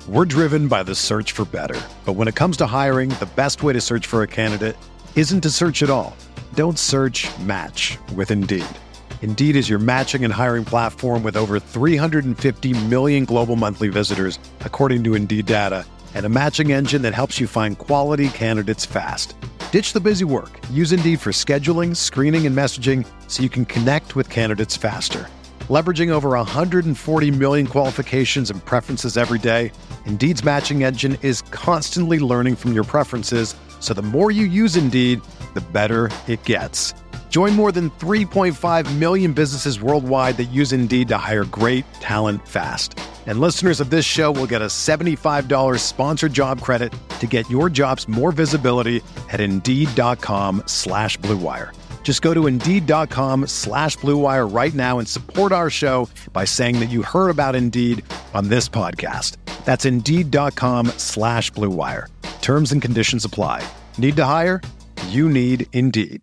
We're driven by the search for better. But when it comes to hiring, the best way to search for a candidate isn't to search at all. Don't search, match with Indeed. Indeed is your matching and hiring platform with over 350 million global monthly visitors, according to Indeed data, and a matching engine that helps you find quality candidates fast. Ditch the busy work. Use Indeed for scheduling, screening, and messaging so you can connect with candidates faster. Leveraging over 140 million qualifications and preferences every day, Indeed's matching engine is constantly learning from your preferences, so the more you use Indeed, the better it gets. Join more than 3.5 million businesses worldwide that use Indeed to hire great talent fast. And listeners of this show will get a $75 sponsored job credit to get your jobs more visibility at Indeed.com/Blue Wire. Just go to Indeed.com/Blue Wire right now and support our show by saying that you heard about Indeed on this podcast. That's Indeed.com/Blue Wire. Terms and conditions apply. Need to hire? You need Indeed.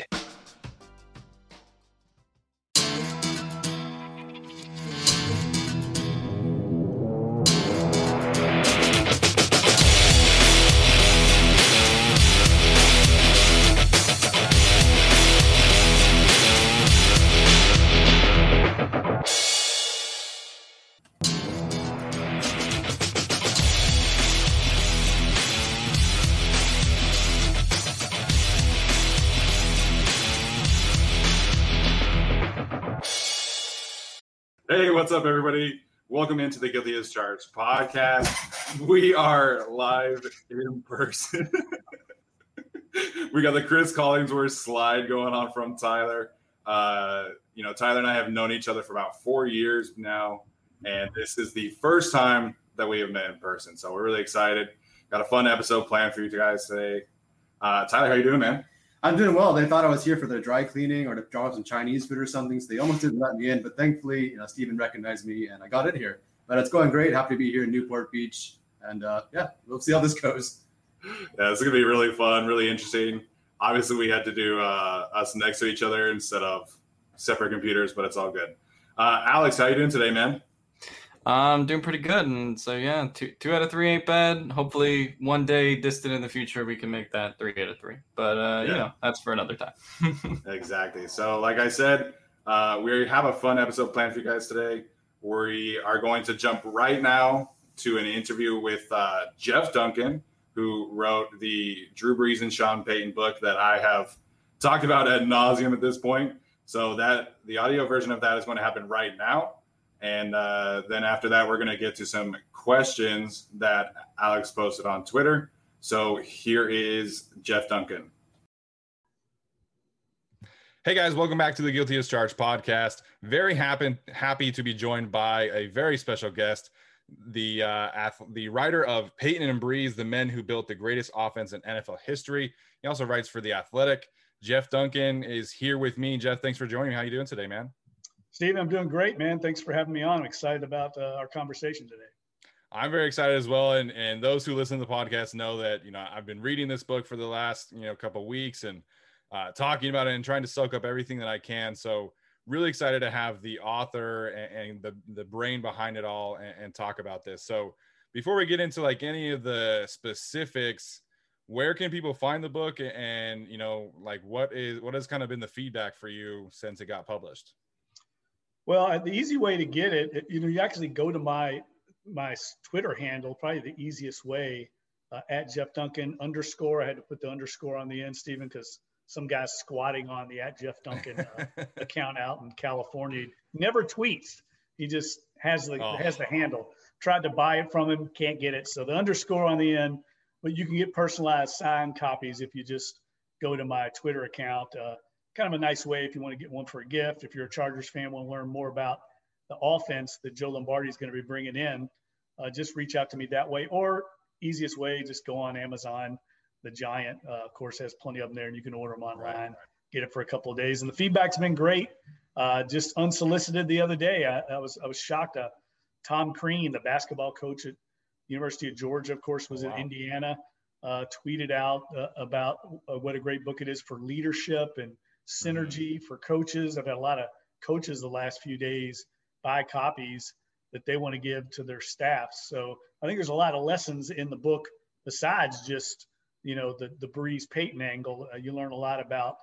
Hey, what's up, everybody? Welcome into the Guilty as Charged podcast. We are live in person. We got the Chris Collingsworth slide going on from Tyler. Tyler and I have known each other for about 4 years now, and this is the first time that we have met in person. So we're really excited. Got a fun episode planned for you guys today. Tyler, how you doing, man? I'm doing well. They thought I was here for their dry cleaning or to drop some Chinese food or something, so they almost didn't let me in. But thankfully, Steven recognized me and I got in here. But it's going great. Happy to be here in Newport Beach, and we'll see how this goes. Yeah, it's gonna be really fun, really interesting. Obviously, we had to do us next to each other instead of separate computers, but it's all good. Alex, how you doing today, man? I'm doing pretty good, and so yeah, two out of 3 ain't bad. Hopefully, one day distant in the future, we can make that 3 out of 3. But that's for another time. Exactly. So, like I said, we have a fun episode planned for you guys today. We are going to jump right now to an interview with Jeff Duncan, who wrote the Drew Brees and Sean Payton book that I have talked about ad nauseum at this point. So that the audio version of that is going to happen right now. And then after that, we're going to get to some questions that Alex posted on Twitter. So here is Jeff Duncan. Hey guys, welcome back to the Guilty as Charged podcast. Very happy to be joined by a very special guest, the writer of Payton and Brees, the men who built the greatest offense in NFL history. He also writes for The Athletic. Jeff Duncan is here with me. Jeff, thanks for joining me. How you doing today, man? Steve, I'm doing great, man. Thanks for having me on. I'm excited about our conversation today. I'm very excited as well. And those who listen to the podcast know that, I've been reading this book for the last, couple of weeks and talking about it and trying to soak up everything that I can. So really excited to have the author and the brain behind it all and talk about this. So before we get into like any of the specifics, where can people find the book and, what has kind of been the feedback for you since it got published? Well, the easy way to get it, you actually go to my Twitter handle, probably the easiest way, at Jeff Duncan _. I had to put the underscore on the end, Stephen, because some guy's squatting on the at Jeff Duncan account out in California. He never tweets. He just has the handle. Tried to buy it from him, can't get it. So the underscore on the end, but you can get personalized signed copies if you just go to my Twitter account. Kind of a nice way if you want to get one for a gift. If you're a Chargers fan, want to learn more about the offense that Joe Lombardi is going to be bringing in, just reach out to me that way. Or easiest way, just go on Amazon. The Giant, of course, has plenty of them there, and you can order them online, get it for a couple of days. And the feedback's been great. Just unsolicited the other day. I was shocked. Tom Crean, the basketball coach at University of Georgia, of course, was in Indiana, tweeted out about what a great book it is for leadership and synergy for coaches. I've had a lot of coaches the last few days buy copies that they want to give to their staffs. So I think there's a lot of lessons in the book besides just, the Breeze Payton angle. You learn a lot about,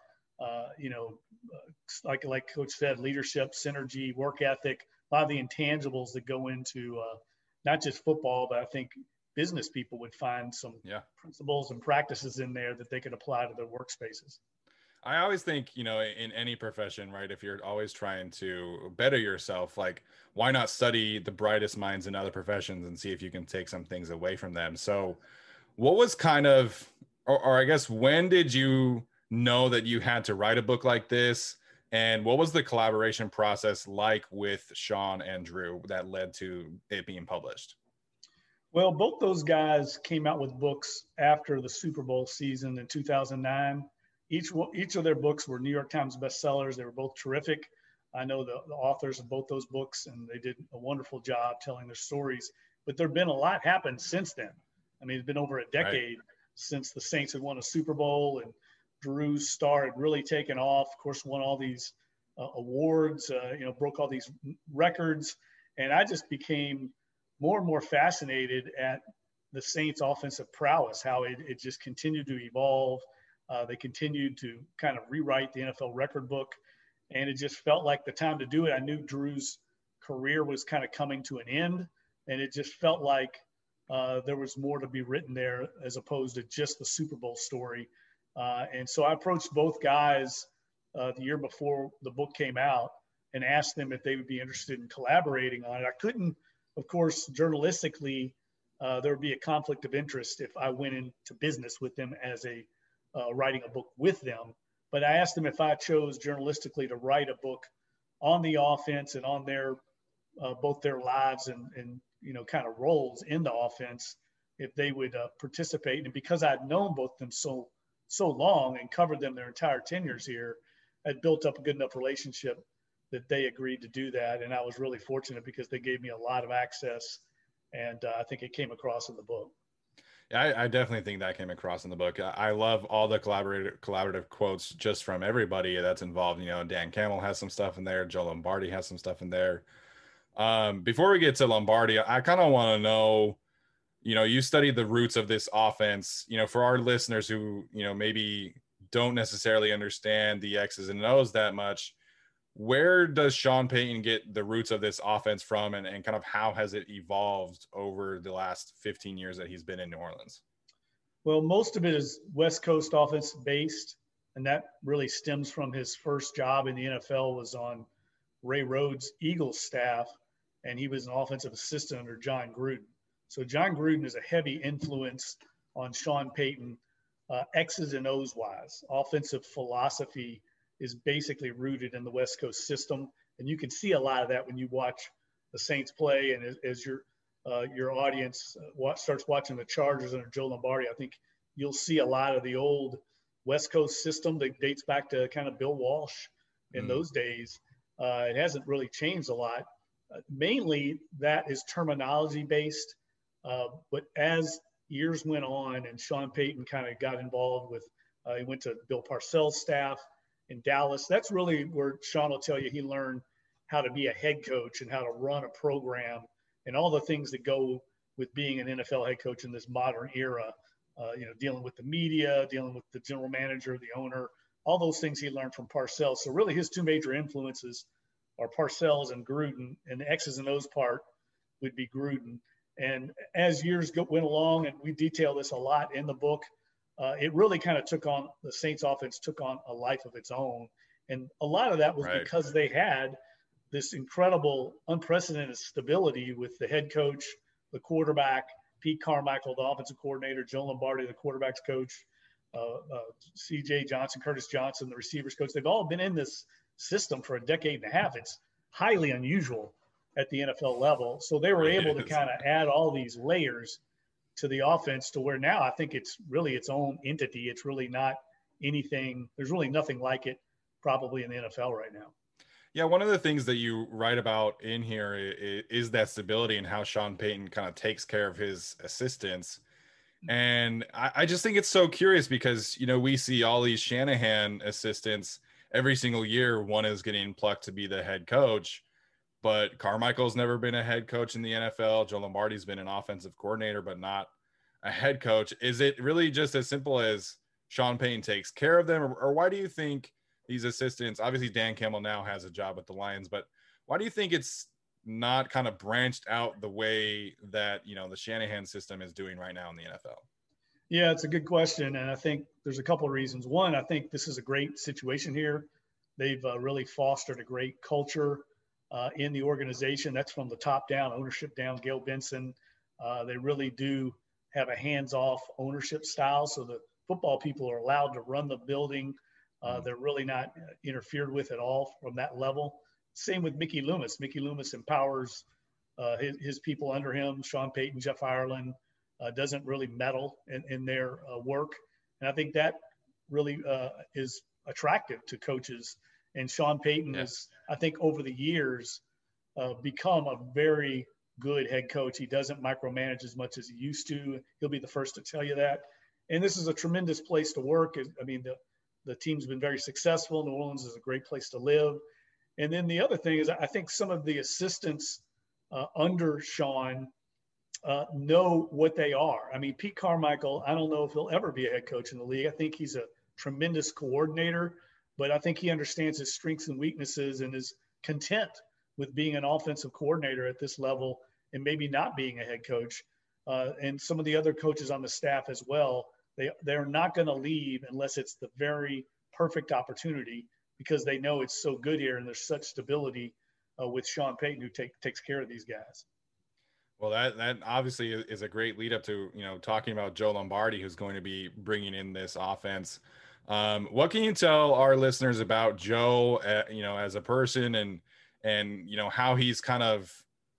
like Coach said, leadership, synergy, work ethic, a lot of the intangibles that go into not just football, but I think business people would find some principles and practices in there that they could apply to their workspaces. I always think, in any profession, right, if you're always trying to better yourself, like, why not study the brightest minds in other professions and see if you can take some things away from them? So what was kind of, or I guess, when did you know that you had to write a book like this? And what was the collaboration process like with Sean and Drew that led to it being published? Well, both those guys came out with books after the Super Bowl season in 2009. Each of their books were New York Times bestsellers. They were both terrific. I know the authors of both those books, and they did a wonderful job telling their stories. But there have been a lot happened since then. I mean, it's been over a decade since the Saints had won a Super Bowl, and Drew's star had really taken off. Of course, won all these awards, broke all these records. And I just became more and more fascinated at the Saints' offensive prowess, how it just continued to evolve. They continued to kind of rewrite the NFL record book, and it just felt like the time to do it. I knew Drew's career was kind of coming to an end, and it just felt like there was more to be written there as opposed to just the Super Bowl story. And so I approached both guys the year before the book came out and asked them if they would be interested in collaborating on it. I couldn't, of course, journalistically, there would be a conflict of interest if I went into business with them as writing a book with them. But I asked them if I chose journalistically to write a book on the offense and on their both their lives and kind of roles in the offense, if they would participate. And because I'd known both of them so long and covered them their entire tenures here, I'd built up a good enough relationship that they agreed to do that. And I was really fortunate because they gave me a lot of access, and I think it came across in the book. Yeah, I definitely think that came across in the book. I love all the collaborative quotes just from everybody that's involved. Dan Campbell has some stuff in there. Joe Lombardi has some stuff in there. Before we get to Lombardi, I kind of want to know, you studied the roots of this offense, for our listeners who, maybe don't necessarily understand the X's and O's that much. Where does Sean Payton get the roots of this offense from, and kind of how has it evolved over the last 15 years that he's been in New Orleans? Well, most of it is West Coast offense based, and that really stems from his first job in the NFL was on Ray Rhodes' Eagles staff, and he was an offensive assistant under John Gruden. So John Gruden is a heavy influence on Sean Payton, X's and O's wise. Offensive philosophy is basically rooted in the West Coast system. And you can see a lot of that when you watch the Saints play. And as your audience starts watching the Chargers under Joe Lombardi, I think you'll see a lot of the old West Coast system that dates back to kind of Bill Walsh in those days. It hasn't really changed a lot. Mainly that is terminology based. But as years went on and Sean Payton kind of got involved with, he went to Bill Parcells' staff in Dallas. That's really where Sean will tell you he learned how to be a head coach and how to run a program and all the things that go with being an NFL head coach in this modern era, dealing with the media, dealing with the general manager, the owner, all those things he learned from Parcells. So really his two major influences are Parcells and Gruden, and the X's and O's part would be Gruden. And as years went along, and we detail this a lot in the book, it really kind of the Saints offense took on a life of its own. And a lot of that was because they had this incredible, unprecedented stability with the head coach, the quarterback, Pete Carmichael, the offensive coordinator, Joe Lombardi, the quarterback's coach, CJ Johnson, Curtis Johnson, the receivers coach. They've all been in this system for a decade and a half. It's highly unusual at the NFL level. So they were able to kind of add all these layers to the offense to where now I think it's really its own entity. It's really not anything. There's really nothing like it probably in the NFL right now. Yeah, one of the things that you write about in here is that stability and how Sean Payton kind of takes care of his assistants. And I just think it's so curious because, we see all these Shanahan assistants every single year. One is getting plucked to be the head coach. but Carmichael's never been a head coach in the NFL. Joe Lombardi's been an offensive coordinator, but not a head coach. Is it really just as simple as Sean Payton takes care of them? Or why do you think these assistants, obviously Dan Campbell now has a job with the Lions, but why do you think it's not kind of branched out the way that, you know, the Shanahan system is doing right now in the NFL? Yeah, it's a good question. And I think there's a couple of reasons. One, I think this is a great situation here. They've really fostered a great culture in the organization. That's from the top down, ownership down. Gail Benson, they really do have a hands-off ownership style. So the football people are allowed to run the building. They're really not interfered with at all from that level. Same with Mickey Loomis. Mickey Loomis empowers his people under him. Sean Payton, Jeff Ireland, doesn't really meddle in their work. And I think that really is attractive to coaches. And Sean Payton has, I think, over the years become a very good head coach. He doesn't micromanage as much as he used to. He'll be the first to tell you that. And this is a tremendous place to work. I mean, the team's been very successful. New Orleans is a great place to live. And then the other thing is I think some of the assistants under Sean know what they are. I mean, Pete Carmichael, I don't know if he'll ever be a head coach in the league. I think he's a tremendous coordinator, but I think he understands his strengths and weaknesses and is content with being an offensive coordinator at this level and maybe not being a head coach. And some of the other coaches on the staff as well, they're not going to leave unless it's the very perfect opportunity, because they know it's so good here and there's such stability with Sean Payton, who takes care of these guys. Well, that obviously is a great lead up to, you know, talking about Joe Lombardi, who's going to be bringing in this offense. What can you tell our listeners about Joe, you know, as a person and, you know, how he's kind of,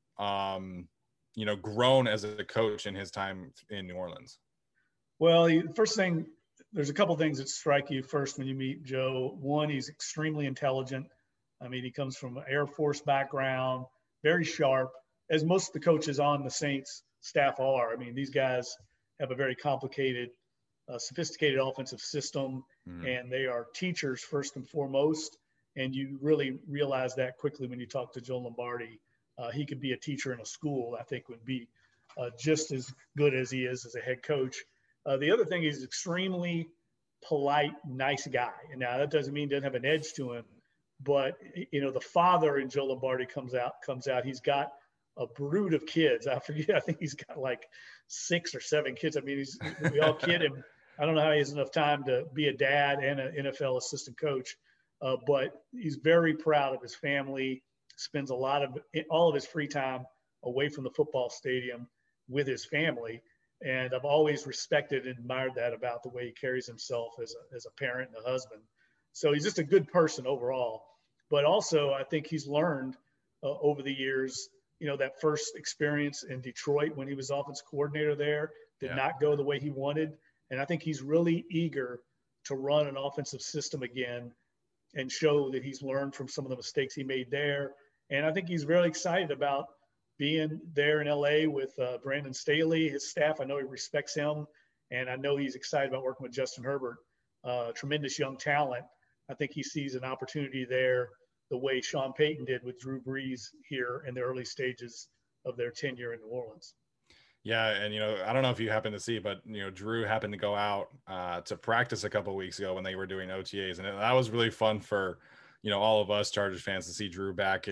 you know, grown as a coach in his time in New Orleans? Well, first thing, there's a couple things that strike you first when you meet Joe. One, he's extremely intelligent. I mean, he comes from an Air Force background, very sharp, as most of the coaches on the Saints staff are. I mean, these guys have a very complicated, sophisticated offensive system, and they are teachers first and foremost. And you really realize that quickly when you talk to Joe Lombardi. He could be a teacher in a school, I think would be just as good as he is as a head coach. The other thing, he's extremely polite, nice guy. And now that doesn't mean he doesn't have an edge to him, but, you know, the father in Joe Lombardi comes out. He's got a brood of kids. I forget, I think he's got like 6 or 7 kids. I mean, we all kid him. I don't know how he has enough time to be a dad and an NFL assistant coach, but he's very proud of his family, spends all of his free time away from the football stadium with his family. And I've always respected and admired that about the way he carries himself as a parent and a husband. So he's just a good person overall. But also, I think he's learned over the years, you know, that first experience in Detroit when he was offensive coordinator there did not go the way he wanted. And I think he's really eager to run an offensive system again and show that he's learned from some of the mistakes he made there. And I think he's really excited about being there in LA with Brandon Staley, his staff. I know he respects him, and I know he's excited about working with Justin Herbert, tremendous young talent. I think he sees an opportunity there the way Sean Payton did with Drew Brees here in the early stages of their tenure in New Orleans. Yeah, and, you know, I don't know if you happen to see, but, you know, Drew happened to go out to practice a couple of weeks ago when they were doing OTAs, and that was really fun for, you know, all of us Chargers fans to see Drew back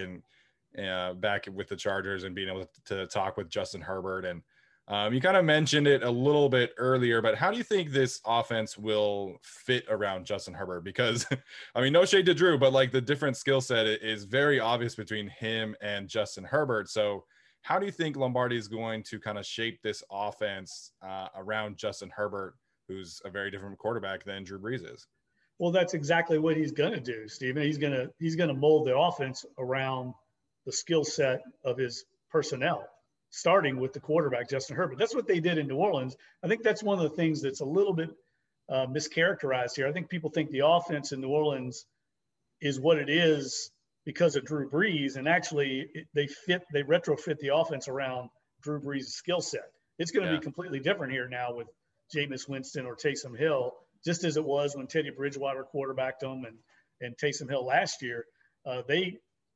with the Chargers and being able to talk with Justin Herbert. And you kind of mentioned it a little bit earlier, but how do you think this offense will fit around Justin Herbert? Because, I mean, no shade to Drew, but like the different skill set is very obvious between him and Justin Herbert. So how do you think Lombardi is going to kind of shape this offense around Justin Herbert, who's a very different quarterback than Drew Brees is? Well, that's exactly what he's going to do, Stephen. He's going to mold the offense around the skill set of his personnel, starting with the quarterback, Justin Herbert. That's what they did in New Orleans. I think that's one of the things that's a little bit mischaracterized here. I think people think the offense in New Orleans is what it is because of Drew Brees, and actually they retrofit the offense around Drew Brees' skill set. It's going to be completely different here now with Jameis Winston or Taysom Hill, just as it was when Teddy Bridgewater quarterbacked them and Taysom Hill last year. They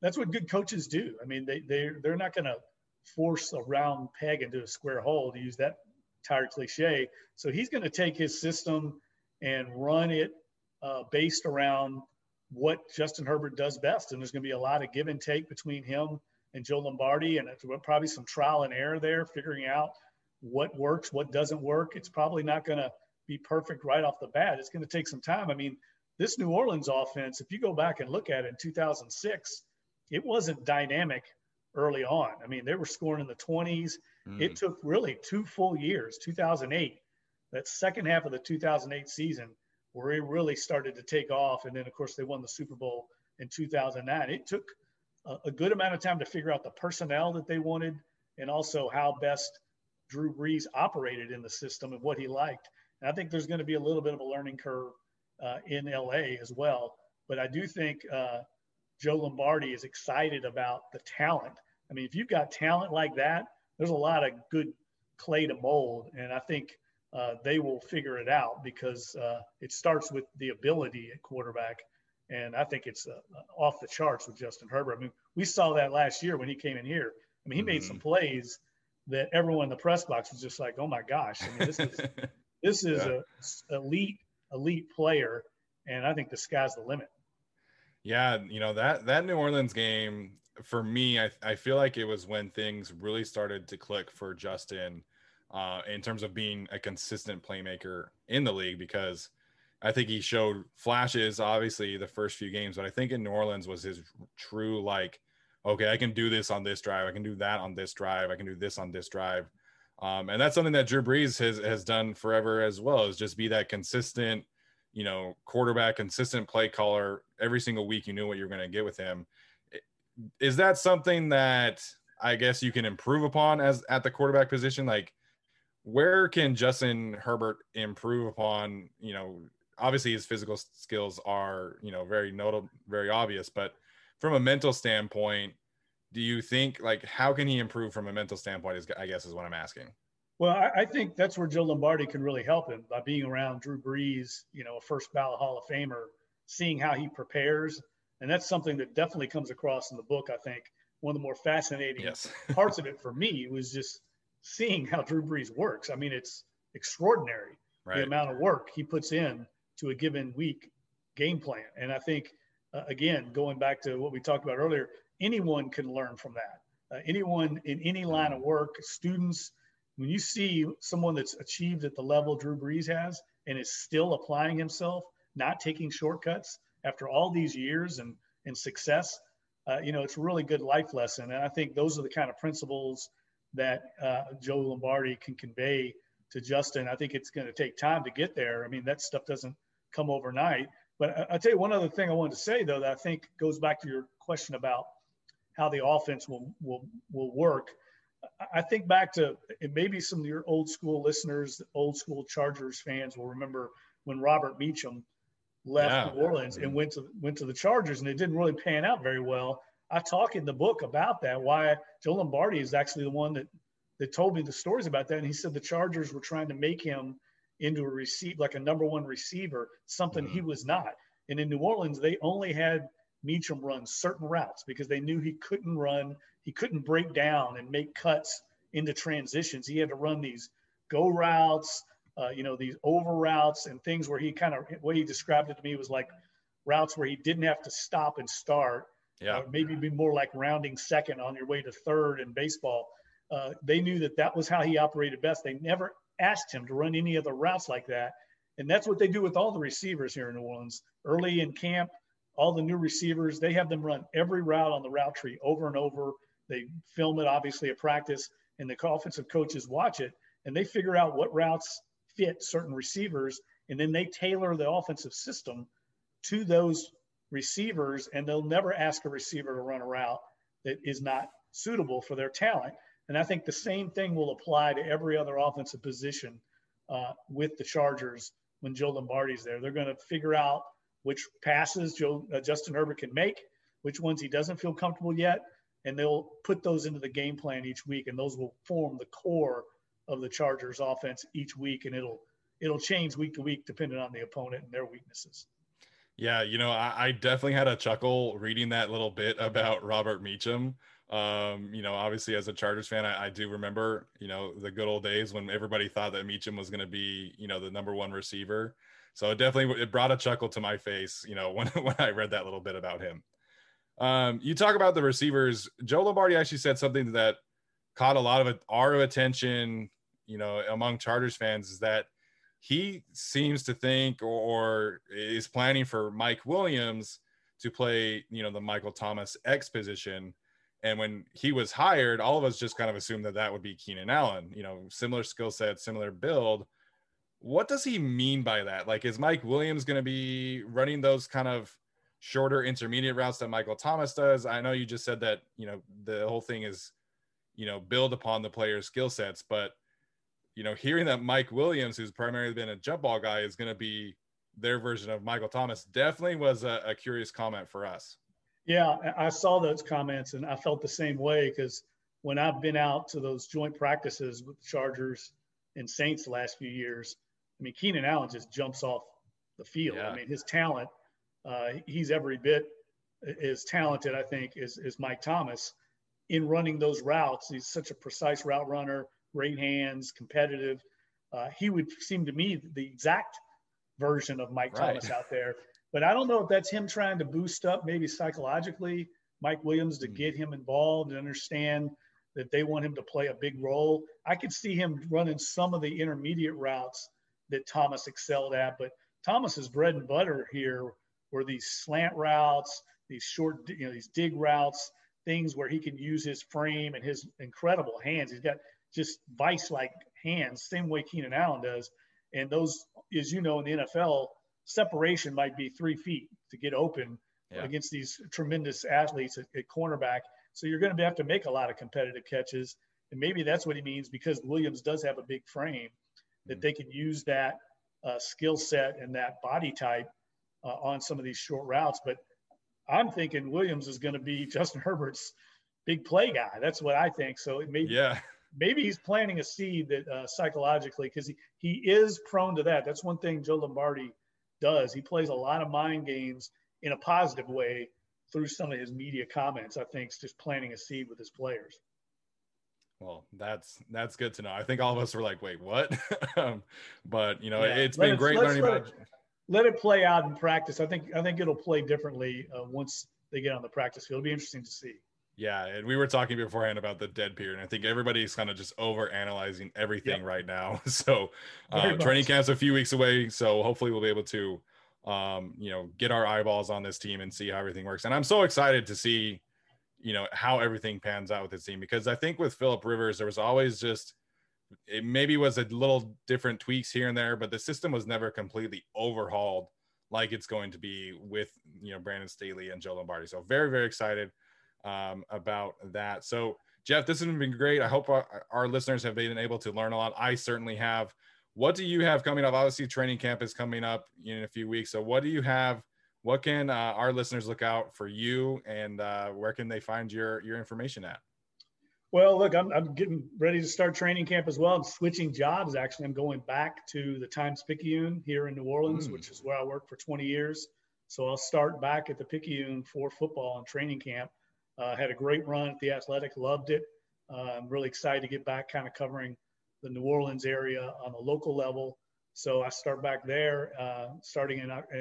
that's what good coaches do. I mean, they're not going to force a round peg into a square hole, to use that tired cliche. So he's going to take his system and run it based around what Justin Herbert does best. And there's going to be a lot of give and take between him and Joe Lombardi, and probably some trial and error there, figuring out what works, what doesn't work. It's probably not going to be perfect right off the bat. It's going to take some time. I mean, this New Orleans offense, if you go back and look at it in 2006, it wasn't dynamic early on. I mean, they were scoring in the 20s. It took really 2 full years, 2008, that second half of the 2008 season, where it really started to take off. And then, of course, they won the Super Bowl in 2009. It took a good amount of time to figure out the personnel that they wanted, and also how best Drew Brees operated in the system and what he liked. And I think there's going to be a little bit of a learning curve in LA as well. But I do think Joe Lombardi is excited about the talent. I mean, if you've got talent like that, there's a lot of good clay to mold. And I think they will figure it out, because it starts with the ability at quarterback. And I think it's off the charts with Justin Herbert. I mean, we saw that last year when he came in here. I mean, he made some plays that everyone in the press box was just like, oh my gosh. I mean, this is a elite player. And I think the sky's the limit. Yeah. You know, that New Orleans game, for me, I feel like it was when things really started to click for Justin in terms of being a consistent playmaker in the league, because I think he showed flashes, obviously, the first few games, but I think in New Orleans was his true, like, okay, I can do this on this drive. I can do that on this drive. I can do this on this drive. And that's something that Drew Brees has done forever as well, is just be that consistent, you know, quarterback, consistent play caller. Every single week you knew what you were going to get with him. Is that something that I guess you can improve upon at the quarterback position? Like, where can Justin Herbert improve upon? You know, obviously his physical skills are, you know, very notable, very obvious, but from a mental standpoint, do you think, like, how can he improve from a mental standpoint is, I guess, is what I'm asking. Well, I think that's where Joe Lombardi can really help him, by being around Drew Brees, you know, a first ballot Hall of Famer, seeing how he prepares. And that's something that definitely comes across in the book. I think one of the more fascinating parts of it for me was just seeing how Drew Brees works. I mean, it's extraordinary, the amount of work he puts in to a given week game plan. And I think, again, going back to what we talked about earlier, anyone can learn from that. Anyone in any line of work, students, when you see someone that's achieved at the level Drew Brees has and is still applying himself, not taking shortcuts after all these years and success, you know, it's a really good life lesson. And I think those are the kind of principles that Joe Lombardi can convey to Justin. I think it's going to take time to get there. I mean, that stuff doesn't come overnight. But I'll tell you one other thing I wanted to say, though, that I think goes back to your question about how the offense will work. I think back to, and maybe some of your old school listeners, old school Chargers fans will remember when Robert Meacham left New Orleans and went to the Chargers, and it didn't really pan out very well. I talk in the book about that, why Joe Lombardi is actually the one that told me the stories about that. And he said the Chargers were trying to make him into like a number one receiver, something he was not. And in New Orleans, they only had Meacham run certain routes because they knew he couldn't break down and make cuts into transitions. He had to run these go routes, you know, these over routes and things where he kind of, what he described it to me was like routes where he didn't have to stop and start. Maybe be more like rounding second on your way to third in baseball. They knew that was how he operated best. They never asked him to run any other routes like that. And that's what they do with all the receivers here in New Orleans. Early in camp, all the new receivers, they have them run every route on the route tree over and over. They film it, obviously, at practice, and the offensive coaches watch it, and they figure out what routes fit certain receivers, and then they tailor the offensive system to those receivers, and they'll never ask a receiver to run a route that is not suitable for their talent. And I think the same thing will apply to every other offensive position with the Chargers when Joe Lombardi's there. They're going to figure out which passes Justin Herbert can make, which ones he doesn't feel comfortable yet, and they'll put those into the game plan each week, and those will form the core of the Chargers offense each week, and it'll change week to week depending on the opponent and their weaknesses. Yeah, I definitely had a chuckle reading that little bit about Robert Meacham. Obviously as a Chargers fan, I do remember, the good old days when everybody thought that Meacham was going to be, the number one receiver. So it brought a chuckle to my face, when I read that little bit about him. You talk about the receivers. Joe Lombardi actually said something that caught a lot of our attention, among Chargers fans, is that he seems to think or is planning for Mike Williams to play, the Michael Thomas X position. And when he was hired, all of us just kind of assumed that would be Keenan Allen, similar skill set, similar build. What does he mean by that? Like, is Mike Williams going to be running those kind of shorter intermediate routes that Michael Thomas does? I know you just said that, the whole thing is, build upon the player's skill sets, but hearing that Mike Williams, who's primarily been a jump ball guy, is going to be their version of Michael Thomas definitely was a curious comment for us. Yeah, I saw those comments and I felt the same way, because when I've been out to those joint practices with the Chargers and Saints the last few years, I mean, Keenan Allen just jumps off the field. Yeah. I mean, his talent, he's every bit as talented, I think, as Mike Thomas in running those routes. He's such a precise route runner, great hands, competitive. He would seem to me the exact version of Mike Thomas out there. But I don't know if that's him trying to boost up maybe psychologically Mike Williams to get him involved and understand that they want him to play a big role. I could see him running some of the intermediate routes that Thomas excelled at. But Thomas's bread and butter here were these slant routes, these short, these dig routes, things where he can use his frame and his incredible hands. He's got just vice-like hands, same way Keenan Allen does. And those, as you know, in the NFL, separation might be 3 feet to get open against these tremendous athletes at cornerback. So you're going to have to make a lot of competitive catches. And maybe that's what he means, because Williams does have a big frame, that they can use that skill set and that body type on some of these short routes. But I'm thinking Williams is going to be Justin Herbert's big play guy. That's what I think. So it maybe he's planting a seed that psychologically, because he is prone to that. That's one thing Joe Lombardi does. He plays a lot of mind games in a positive way through some of his media comments. I think it's just planting a seed with his players. Well, that's good to know. I think all of us were like, wait, what? But it's been great learning about. Let it play out in practice. I think it'll play differently once they get on the practice field. It'll be interesting to see. Yeah, and we were talking beforehand about the dead period. And I think everybody's kind of just over analyzing everything right now. So training camp's a few weeks away. So hopefully we'll be able to, get our eyeballs on this team and see how everything works. And I'm so excited to see, how everything pans out with this team, because I think with Phillip Rivers, there was always it maybe was a little different tweaks here and there, but the system was never completely overhauled like it's going to be with, Brandon Staley and Joe Lombardi. So very, very excited about that. So Jeff, this has been great. I hope our listeners have been able to learn a lot. I certainly have. What do you have coming up? Obviously training camp is coming up in a few weeks. So what do you have? What can our listeners look out for you, and where can they find your information at? Well, look, I'm getting ready to start training camp as well. I'm switching jobs. Actually, I'm going back to the Times-Picayune here in New Orleans, which is where I worked for 20 years. So I'll start back at the Picayune for football and training camp. Had a great run at the Athletic, loved it. I'm really excited to get back kind of covering the New Orleans area on the local level. So I start back there, starting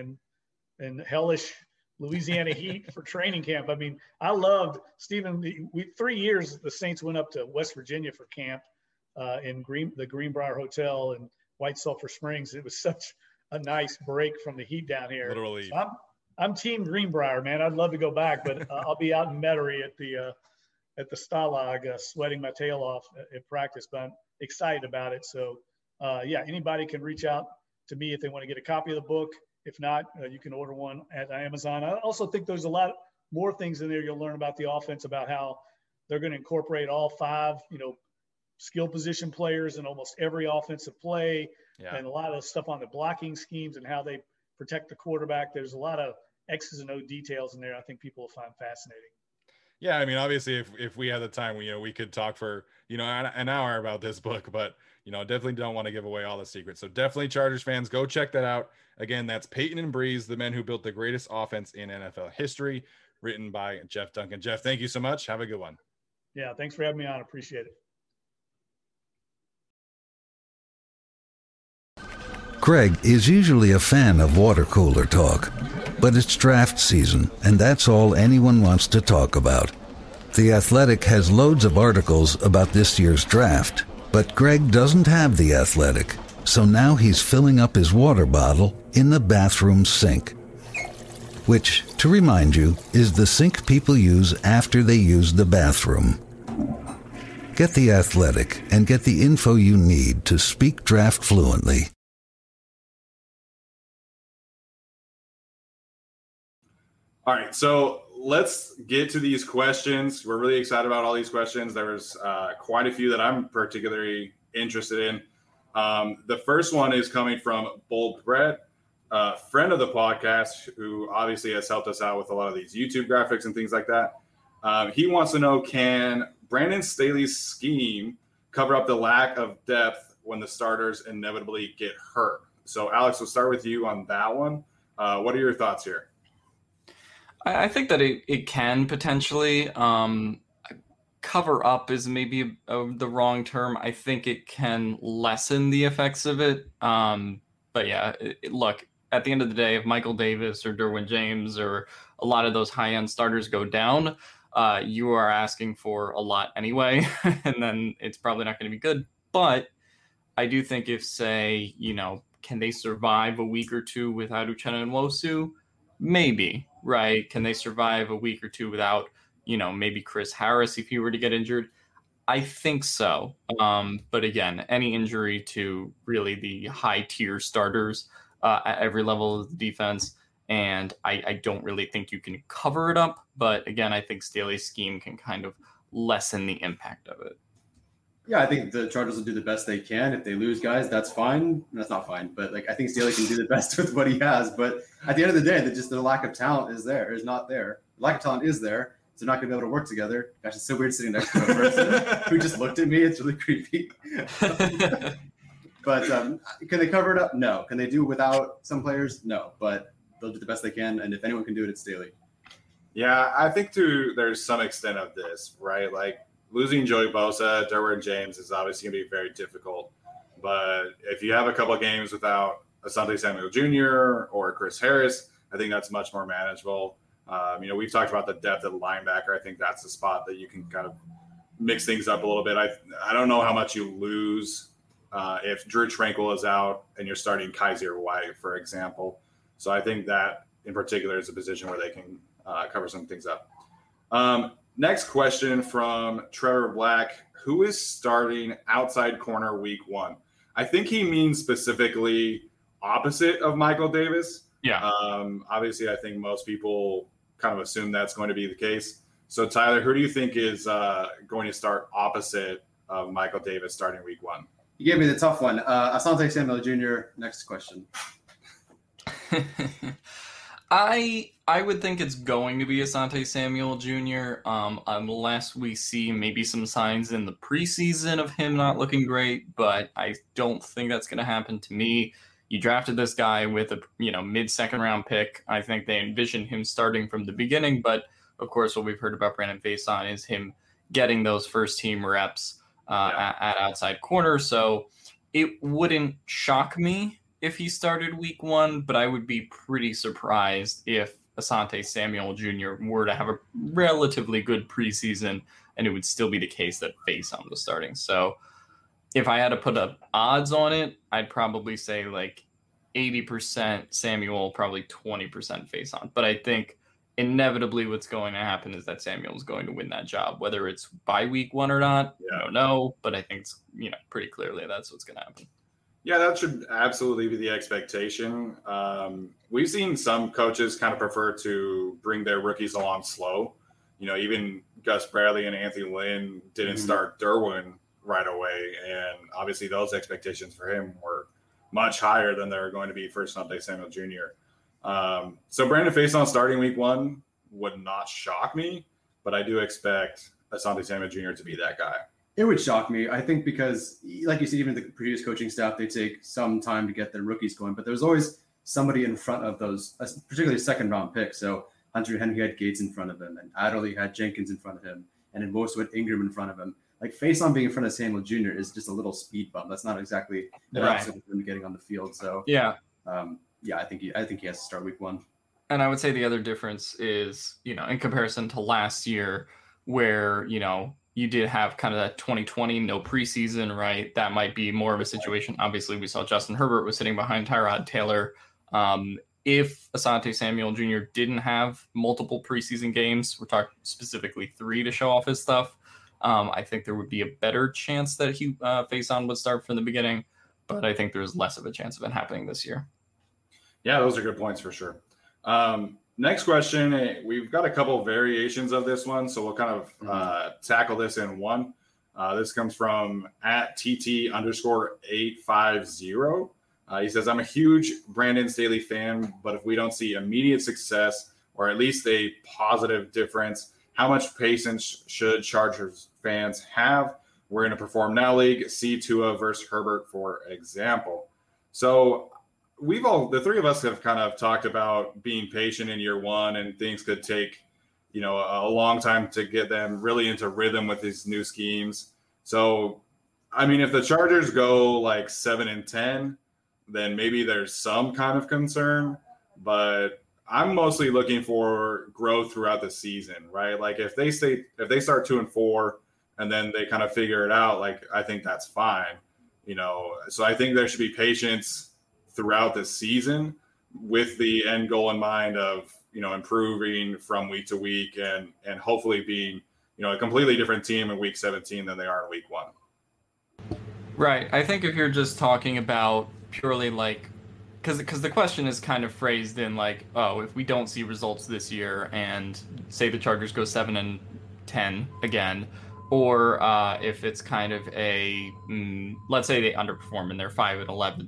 in hellish Louisiana heat for training camp. I mean, I loved, Stephen, 3 years the Saints went up to West Virginia for camp in the Greenbrier Hotel in White Sulphur Springs. It was such a nice break from the heat down here. Literally. So I'm team Greenbrier, man. I'd love to go back, but I'll be out in Metairie at the Stalag, sweating my tail off at practice. But I'm excited about it. So, anybody can reach out to me if they want to get a copy of the book. If not, you can order one at Amazon. I also think there's a lot more things in there you'll learn about the offense, about how they're going to incorporate all 5, skill position players in almost every offensive play, and a lot of stuff on the blocking schemes and how they protect the quarterback. There's a lot of X's and O details in there I think people will find fascinating. Yeah, I mean, obviously, if we had the time, we could talk for, an hour about this book. But, definitely don't want to give away all the secrets. So definitely Chargers fans, go check that out. Again, that's Peyton and Breeze, the men who built the greatest offense in NFL history, written by Jeff Duncan. Jeff, thank you so much. Have a good one. Yeah, thanks for having me on. Appreciate it. Greg is usually a fan of water cooler talk, but it's draft season, and that's all anyone wants to talk about. The Athletic has loads of articles about this year's draft, but Greg doesn't have The Athletic, so now he's filling up his water bottle in the bathroom sink, which, to remind you, is the sink people use after they use the bathroom. Get The Athletic and get the info you need to speak draft fluently. All right, so let's get to these questions. We're really excited about all these questions. There was quite a few that I'm particularly interested in. The first one is coming from Bold Brett, a friend of the podcast, who obviously has helped us out with a lot of these YouTube graphics and things like that. He wants to know, can Brandon Staley's scheme cover up the lack of depth when the starters inevitably get hurt? So, Alex, we'll start with you on that one. What are your thoughts here? I think that it can potentially cover up is maybe the wrong term. I think it can lessen the effects of it. But yeah, look, at the end of the day, if Michael Davis or Derwin James or a lot of those high-end starters go down, you are asking for a lot anyway, and then it's probably not going to be good. But I do think if, say, can they survive a week or two without Uchenna Nwosu? Maybe, right? Can they survive a week or two without, maybe Chris Harris if he were to get injured? I think so. But again, any injury to really the high tier starters at every level of the defense, and I don't really think you can cover it up. But again, I think Staley's scheme can kind of lessen the impact of it. Yeah, I think the Chargers will do the best they can. If they lose guys, that's fine. That's not fine, but I think Staley can do the best with what he has. But at the end of the day, the lack of talent is not there. The lack of talent is there. So they're not going to be able to work together. Gosh, it's so weird sitting next to a person who just looked at me. It's really creepy. But can they cover it up? No. Can they do without some players? No. But they'll do the best they can. And if anyone can do it, it's Staley. Yeah, I think there's some extent of this, right? Losing Joey Bosa, Derwin James is obviously going to be very difficult. But if you have a couple of games without Asante Samuel Jr. or Chris Harris, I think that's much more manageable. We've talked about the depth at linebacker. I think that's the spot that you can kind of mix things up a little bit. I don't know how much you lose if Drew Tranquill is out and you're starting Kaiser White, for example. So I think that in particular is a position where they can cover some things up. Next question from Trevor Black. Who is starting outside corner week 1? I think he means specifically opposite of Michael Davis. Yeah. Obviously, I think most people kind of assume that's going to be the case. So, Tyler, who do you think is going to start opposite of Michael Davis starting week 1? You gave me the tough one. Asante Samuel Jr., next question. I would think it's going to be Asante Samuel Jr. Unless we see maybe some signs in the preseason of him not looking great, but I don't think that's going to happen to me. You drafted this guy with a mid-second round pick. I think they envisioned him starting from the beginning, but of course what we've heard about Brandon Faison is him getting those first team reps at outside corner. So it wouldn't shock me if he started week 1, but I would be pretty surprised if Asante Samuel Jr. were to have a relatively good preseason and it would still be the case that Faison was starting. So if I had to put up odds on it, I'd probably say 80% Samuel, probably 20% Faison. But I think inevitably what's going to happen is that Samuel is going to win that job, whether it's by week 1 or not. I don't know, but I think it's pretty clearly that's what's going to happen. Yeah, that should absolutely be the expectation. We've seen some coaches kind of prefer to bring their rookies along slow. Even Gus Bradley and Anthony Lynn didn't start Derwin right away. And obviously those expectations for him were much higher than they're going to be for Asante Samuel Jr. So Brandon Faison starting week 1 would not shock me, but I do expect Asante Samuel Jr. to be that guy. It would shock me. I think because, like you said, even the previous coaching staff, they take some time to get their rookies going, but there's always somebody in front of those, particularly second-round picks. So Hunter Henry had Gates in front of him, and Adderley had Jenkins in front of him, and in most with Ingram in front of him. Like Faison being in front of Samuel Jr. is just a little speed bump. That's not exactly the opposite of him getting on the field. So I think he has to start week 1. And I would say the other difference is, in comparison to last year, where you did have kind of that 2020 no preseason, right? That might be more of a situation. Obviously, we saw Justin Herbert was sitting behind Tyrod Taylor. If Asante Samuel Jr. didn't have multiple preseason games, we're talking specifically 3 to show off his stuff, I think there would be a better chance that Faison would start from the beginning, but I think there's less of a chance of it happening this year. Yeah, those are good points for sure. Next question. We've got a couple of variations of this one, so we'll kind of tackle this in one. This comes from @TT_850. He says, I'm a huge Brandon Staley fan, but if we don't see immediate success or at least a positive difference, how much patience should Chargers fans have? We're in a perform now league. See Tua versus Herbert, for example. So the 3 of us have kind of talked about being patient in year 1, and things could take, a long time to get them really into rhythm with these new schemes. So, I mean, if the Chargers go like 7-10, then maybe there's some kind of concern, but I'm mostly looking for growth throughout the season, right? Like if they start 2-4 and then they kind of figure it out, like I think that's fine, So I think there should be patience throughout the season with the end goal in mind of, improving from week to week and hopefully being, a completely different team in week 17 than they are in week 1. Right. I think if you're just talking about purely like, because the question is kind of phrased in like, oh, if we don't see results this year and say the Chargers go 7-10 again, or if it's kind of a, let's say they underperform and they're 5-11,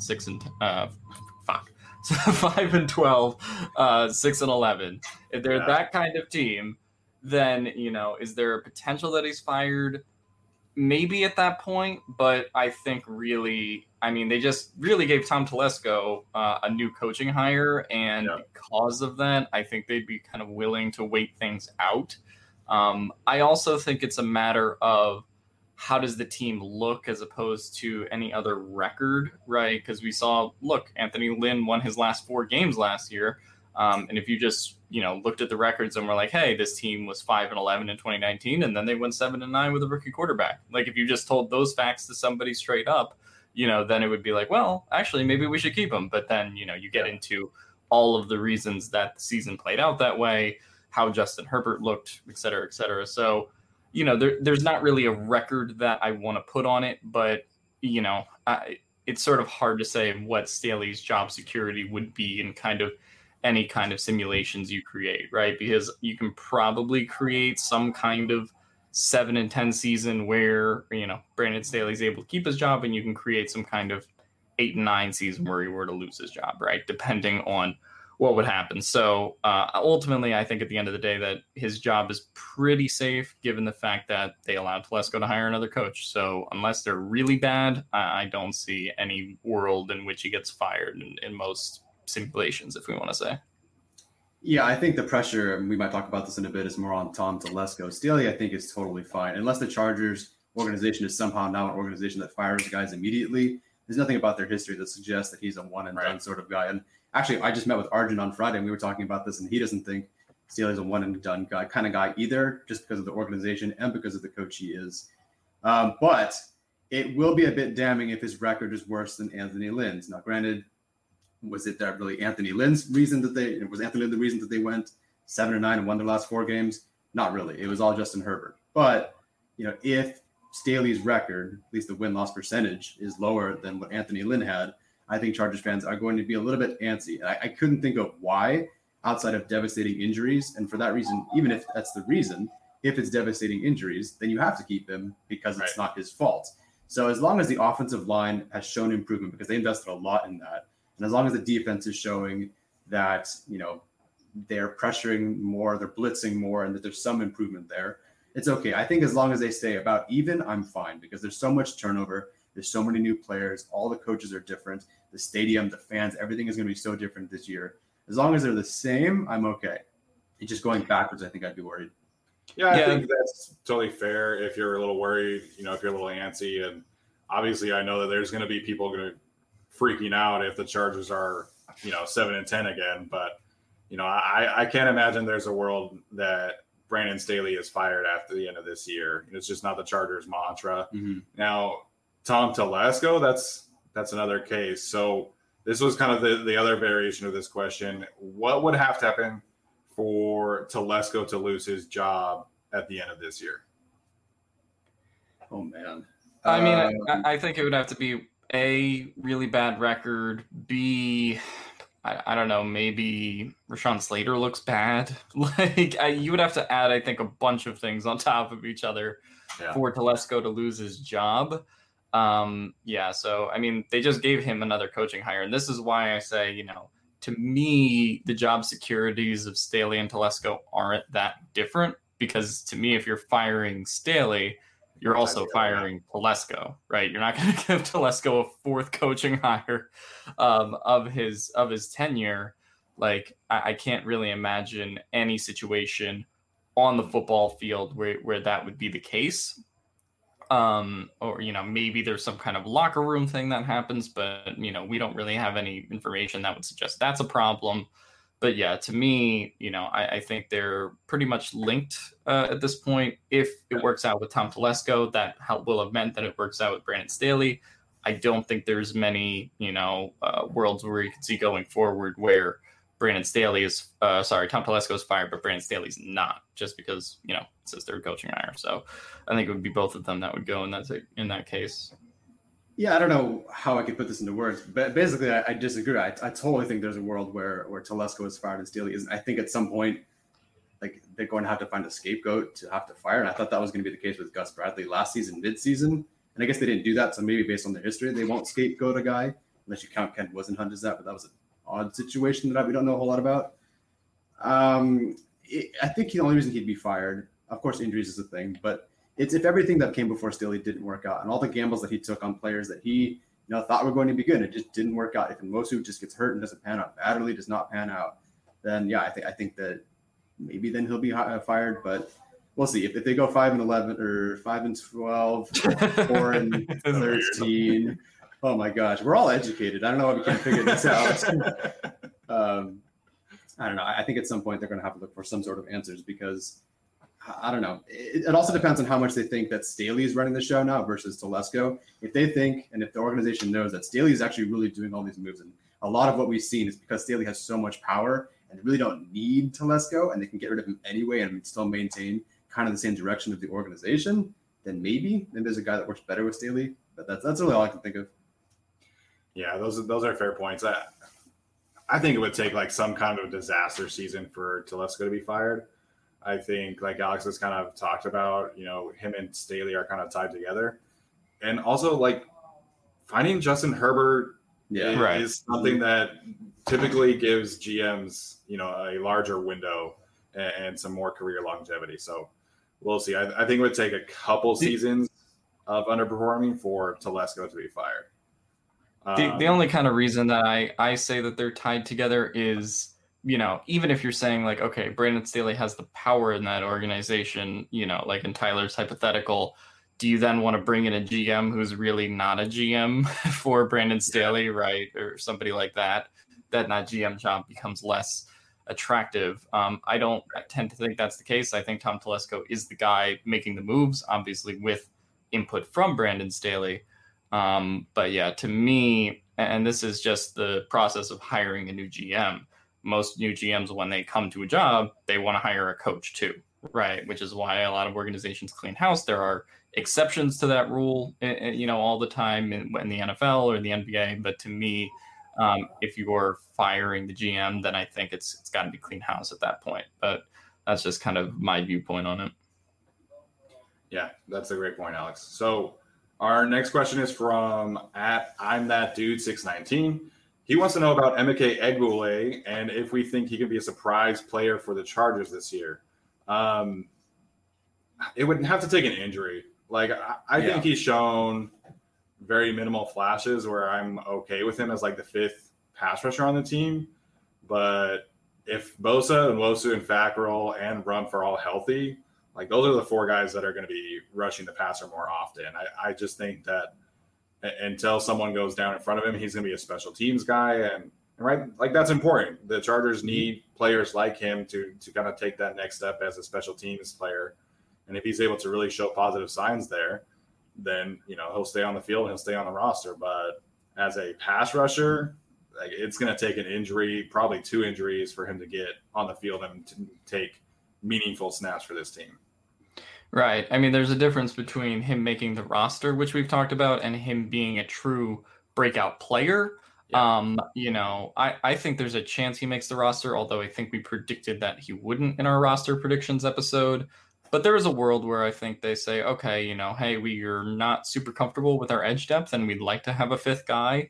5-12, 6-11. If they're that kind of team, then is there a potential that he's fired? Maybe at that point, but I think they just really gave Tom Telesco a new coaching hire, and because of that, I think they'd be kind of willing to wait things out. I also think it's a matter of how does the team look as opposed to any other record, right? Because we saw, Anthony Lynn won his last 4 games last year. And if you just, looked at the records and were like, hey, this team was 5-11 in 2019, and then they went 7-9 with a rookie quarterback. Like if you just told those facts to somebody straight up, then it would be like, well, actually, maybe we should keep them. But then, you get into all of the reasons that the season played out that way, how Justin Herbert looked, et cetera, et cetera. So, there's not really a record that I want to put on it, but, it's sort of hard to say what Staley's job security would be in kind of any kind of simulations you create, right? Because you can probably create some kind of 7-10 season where, Brandon Staley's able to keep his job, and you can create some kind of 8-9 season where he were to lose his job, right? Depending on what would happen. So ultimately, I think at the end of the day that his job is pretty safe given the fact that they allowed Telesco to hire another coach. So unless they're really bad, I don't see any world in which he gets fired in most simulations, if we want to say. Yeah, I think the pressure, and we might talk about this in a bit, is more on Tom Telesco. Staley, I think, is totally fine. Unless the Chargers organization is somehow now an organization that fires guys immediately, there's nothing about their history that suggests that he's a one-and-done sort of guy. And actually, I just met with Arjun on Friday, and we were talking about this, and he doesn't think Staley's a one-and-done guy either, just because of the organization and because of the coach he is. But it will be a bit damning if his record is worse than Anthony Lynn's. Now, granted, was it that really Anthony Lynn's reason that was Anthony Lynn the reason that they went 7-9 and won their last 4 games? Not really. It was all Justin Herbert. But, if Staley's record, at least the win-loss percentage, is lower than what Anthony Lynn had, I think Chargers fans are going to be a little bit antsy. I couldn't think of why outside of devastating injuries. And for that reason, even if that's the reason, if it's devastating injuries, then you have to keep him because it's not his fault. So as long as the offensive line has shown improvement, because they invested a lot in that, and as long as the defense is showing that, they're pressuring more, they're blitzing more, and that there's some improvement there, it's okay. I think as long as they stay about even, I'm fine because there's so much turnover. There's so many new players. All the coaches are different. The stadium, the fans, everything is going to be so different this year. As long as they're the same, I'm okay. It's just going backwards, I think I'd be worried. Yeah, I think that's totally fair if you're a little worried, if you're a little antsy. And obviously I know that there's going to be people going to freaking out if the Chargers are, 7-10 again. But, I can't imagine there's a world that Brandon Staley is fired after the end of this year. It's just not the Chargers mantra. Mm-hmm. Now, Tom Telesco, that's another case. So this was kind of the other variation of this question. What would have to happen for Telesco to lose his job at the end of this year? Oh, man. I mean, I think it would have to be A, really bad record, B, I don't know, maybe Rashawn Slater looks bad. You would have to add, I think, a bunch of things on top of each other for Telesco to lose his job. So, I mean, they just gave him another coaching hire. And this is why I say, to me, the job securities of Staley and Telesco aren't that different. Because to me, if you're firing Staley, you're also firing Telesco, right? You're not going to give Telesco a fourth coaching hire of his tenure. Like, I can't really imagine any situation on the football field where that would be the case. Or, maybe there's some kind of locker room thing that happens, but, we don't really have any information that would suggest that's a problem. But yeah, to me, I think they're pretty much linked at this point. If it works out with Tom Telesco, that will have meant that it works out with Brandon Staley. I don't think there's many, worlds where you can see going forward where Brandon Staley is, Tom Telesco is fired, but Brandon Staley's not, just because, it's his third coaching hire. So I think it would be both of them that would go in that case. Yeah, I don't know how I could put this into words, but basically I disagree. I totally think there's a world where Telesco is fired and Staley isn't. I think at some point, like, they're going to have to find a scapegoat to have to fire. And I thought that was going to be the case with Gus Bradley last season, mid-season. And I guess they didn't do that. So maybe based on their history, they won't scapegoat a guy, unless you count Ken Wisenhunt as that. But that was an odd situation that we don't know a whole lot about. I think the only reason he'd be fired, of course, injuries is a thing, but it's if everything that came before Staley didn't work out and all the gambles that he took on players that he thought were going to be good, it just didn't work out. If Nwosu just gets hurt and doesn't pan out, Adderley does not pan out, then I think that maybe then he'll be fired. But we'll see. If they go 5-11 or 5-12, 4-13, oh my gosh, we're all educated. I don't know why we can't figure this out. I don't know. I think at some point they're going to have to look for some sort of answers because I don't know. It also depends on how much they think that Staley is running the show now versus Telesco. If they think, and if the organization knows that Staley is actually really doing all these moves, and a lot of what we've seen is because Staley has so much power and they really don't need Telesco and they can get rid of him anyway and still maintain kind of the same direction of the organization, then maybe there's a guy that works better with Staley. But that's really all I can think of. Yeah, those are fair points. I think it would take like some kind of disaster season for Telesco to be fired. I think, like Alex has kind of talked about, him and Staley are kind of tied together. And also, like, finding Justin Herbert is something that typically gives GMs, a larger window and some more career longevity. So we'll see. I think it would take a couple seasons of underperforming for Telesco to be fired. The only kind of reason that I say that they're tied together is, even if you're saying like, okay, Brandon Staley has the power in that organization, like in Tyler's hypothetical, do you then want to bring in a GM who's really not a GM for Brandon Staley, right? Or somebody like that GM job becomes less attractive. I don't tend to think that's the case. I think Tom Telesco is the guy making the moves, obviously with input from Brandon Staley. But yeah, to me, and this is just the process of hiring a new GM, most new GMs, when they come to a job, they want to hire a coach too, right? Which is why a lot of organizations clean house. There are exceptions to that rule, all the time in the NFL or the NBA. But to me, if you're firing the GM, then I think it's got to be clean house at that point. But that's just kind of my viewpoint on it. Yeah, that's a great point, Alex. So our next question is from @I'mThatDude619. He wants to know about Emeka Egbule and if we think he can be a surprise player for the Chargers this year. it would have to take an injury. Like I think he's shown very minimal flashes where I'm okay with him as like the 5th pass rusher on the team. But if Bosa and Wosu and Fackrell and Rumph are all healthy, like those are the 4 guys that are going to be rushing the passer more often. I just think that until someone goes down in front of him, he's going to be a special teams guy. And right, like that's important. The Chargers need players like him to kind of take that next step as a special teams player. And if he's able to really show positive signs there, then, he'll stay on the field and he'll stay on the roster. But as a pass rusher, like it's going to take an injury, probably 2 injuries for him to get on the field and to take meaningful snaps for this team. Right. I mean, there's a difference between him making the roster, which we've talked about, and him being a true breakout player. Yeah. I think there's a chance he makes the roster, although I think we predicted that he wouldn't in our roster predictions episode. But there is a world where I think they say, okay, hey, we are not super comfortable with our edge depth and we'd like to have a 5th guy.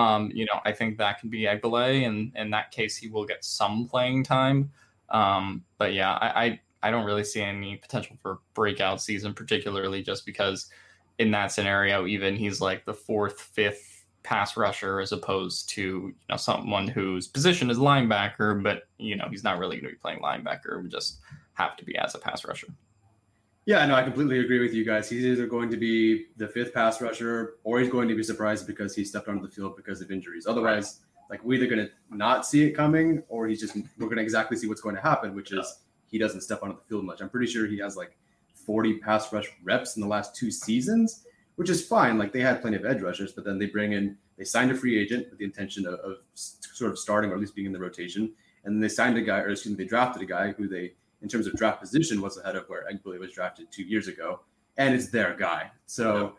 I think that can be Egbele, and in that case, he will get some playing time. But yeah, I don't really see any potential for breakout season, particularly just because in that scenario, even he's like the 4th, 5th pass rusher as opposed to, someone whose position is linebacker, but, he's not really going to be playing linebacker. We just have to be as a pass rusher. Yeah, no, I completely agree with you guys. He's either going to be the 5th pass rusher or he's going to be surprised because he stepped onto the field because of injuries. Otherwise, like we're either going to not see it coming or we're going to exactly see what's going to happen, which is he doesn't step onto the field much. I'm pretty sure he has like 40 pass rush reps in the last 2 seasons, which is fine. Like they had plenty of edge rushers, but then they signed a free agent with the intention of sort of starting or at least being in the rotation. And then they signed a guy, they drafted a guy who they, in terms of draft position, was ahead of where Egbele was drafted 2 years ago, and it's their guy. So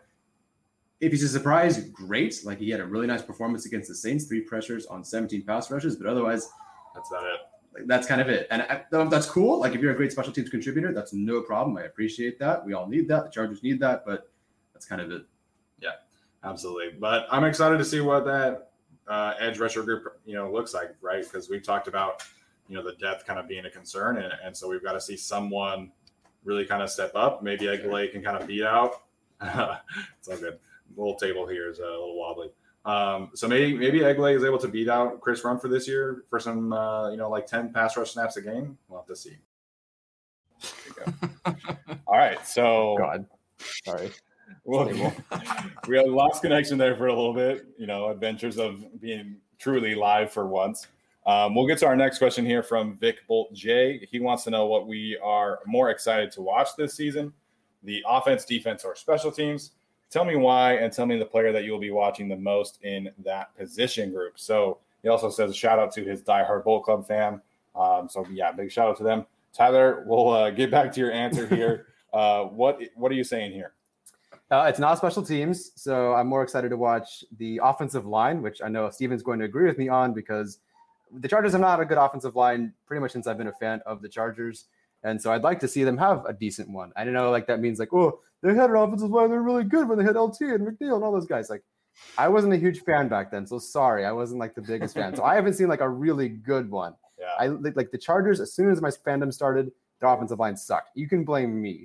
if he's a surprise, great. Like he had a really nice performance against the Saints, 3 pressures on 17 pass rushes, but otherwise, that's not it. Like, that's kind of it. And that's cool. Like if you're a great special teams contributor, that's no problem. I appreciate that. We all need that. The Chargers need that, but that's kind of it. Yeah, absolutely. But I'm excited to see what that edge rusher group, looks like, right? Because we've talked about, the depth kind of being a concern. And so we've got to see someone really kind of step up. Maybe Egbele can kind of beat out. It's all good. The little table here is a little wobbly. So maybe Egbele is able to beat out Chris Rumph for this year for some, like 10 pass rush snaps a game. We'll have to see. There you go. All right. So, God, sorry. Well, we had lost connection there for a little bit, adventures of being truly live for once. We'll get to our next question here from Vic Bolt J. He wants to know what we are more excited to watch this season, the offense, defense, or special teams. Tell me why, and tell me the player that you will be watching the most in that position group. So he also says a shout out to his diehard Bolt Club fan. Big shout out to them. Tyler, we'll get back to your answer here. What are you saying here? It's not special teams, so I'm more excited to watch the offensive line, which I know Steven's going to agree with me on because the Chargers have not had a good offensive line pretty much since I've been a fan of the Chargers. And so I'd like to see them have a decent one. I don't know, like that means like, oh, they had an offensive line. They're really good when they had LT and McNeil and all those guys. Like, I wasn't a huge fan back then. So sorry, I wasn't like the biggest fan. So I haven't seen like a really good one. Yeah. I like the Chargers. As soon as my fandom started, their offensive line sucked. You can blame me.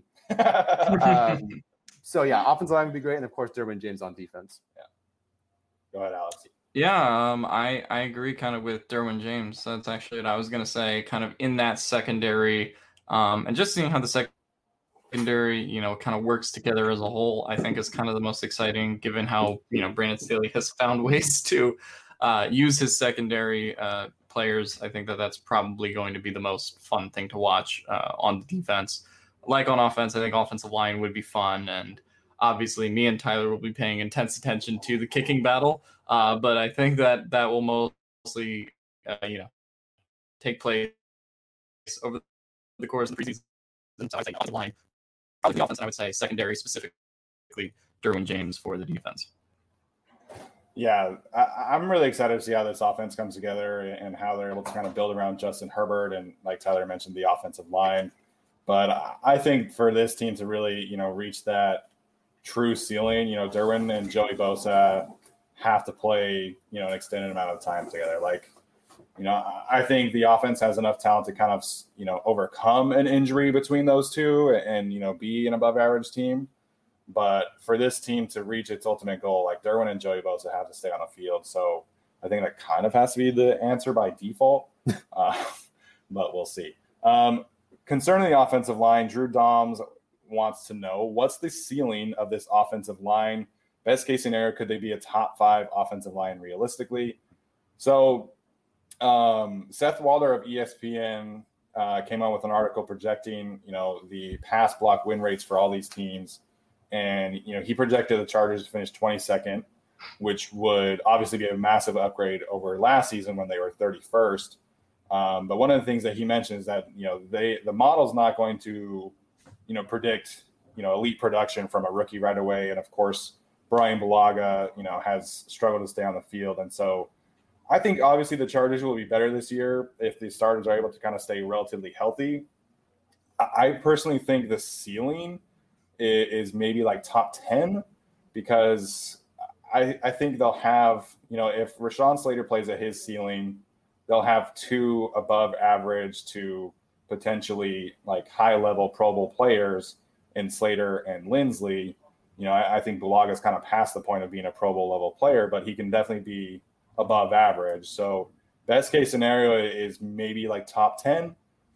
So yeah, offensive line would be great. And of course, Derwin James on defense. Yeah. Go ahead, Alex. Yeah, I agree kind of with Derwin James. That's actually what I was going to say, kind of in that secondary. And just seeing how the secondary, kind of works together as a whole, I think is kind of the most exciting, given how, Brandon Staley has found ways to use his secondary players. I think that's probably going to be the most fun thing to watch on the defense. Like on offense, I think offensive line would be fun. And obviously me and Tyler will be paying intense attention to the kicking battle. But I think that will mostly, take place over the course of the preseason. So I would say offensive line, probably the offense, and I would say secondary, specifically Derwin James for the defense. Yeah, I'm really excited to see how this offense comes together and how they're able to kind of build around Justin Herbert and, like Tyler mentioned, the offensive line. But I think for this team to really, reach that true ceiling, Derwin and Joey Bosa have to play, an extended amount of time together. Like, I think the offense has enough talent to kind of, overcome an injury between those two and, be an above average team. But for this team to reach its ultimate goal, like Derwin and Joey Bosa have to stay on the field. So I think that kind of has to be the answer by default, but we'll see. Concerning the offensive line, Drew Doms wants to know, what's the ceiling of this offensive line? Best case scenario, could they be a top 5 offensive line realistically? So Seth Walder of ESPN came out with an article projecting, the pass block win rates for all these teams. And, he projected the Chargers to finish 22nd, which would obviously be a massive upgrade over last season when they were 31st. But one of the things that he mentioned is that, the model's not going to, predict, elite production from a rookie right away. And of course, Brian Bulaga, has struggled to stay on the field. And so I think obviously the Chargers will be better this year if the starters are able to kind of stay relatively healthy. I personally think the ceiling is maybe like top 10, because I think they'll have, if Rashawn Slater plays at his ceiling, they'll have 2 above average to potentially like high level Pro Bowl players in Slater and Lindsley. I think Bulaga's kind of past the point of being a Pro Bowl level player, but he can definitely be above average. So best case scenario is maybe like top 10.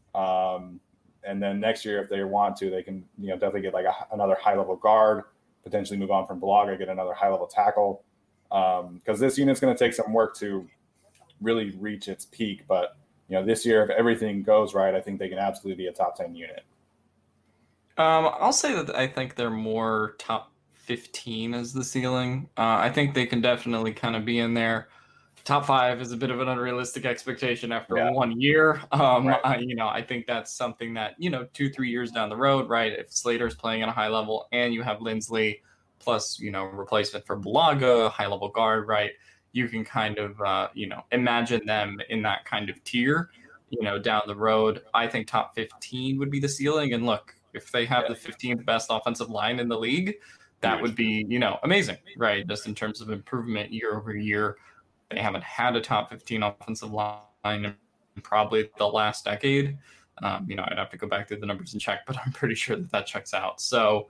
And then next year, if they want to, they can, definitely get like another high level guard, potentially move on from Bulaga, get another high level tackle. Because this unit's going to take some work to really reach its peak. But, this year, if everything goes right, I think they can absolutely be a top 10 unit. I'll say that I think they're more top 15 as the ceiling. I think they can definitely kind of be in there. Top 5 is a bit of an unrealistic expectation after 1 year. Right. I think that's something that, 2-3 years down the road, right? If Slater's playing at a high level and you have Lindsley plus, replacement for Bulaga, high level guard, right? You can kind of, imagine them in that kind of tier, down the road. I think top 15 would be the ceiling. And look, if they have the 15th best offensive line in the league, that would be, amazing, right? Just in terms of improvement year over year. They haven't had a top 15 offensive line in probably the last decade. I'd have to go back through the numbers and check, but I'm pretty sure that checks out. So,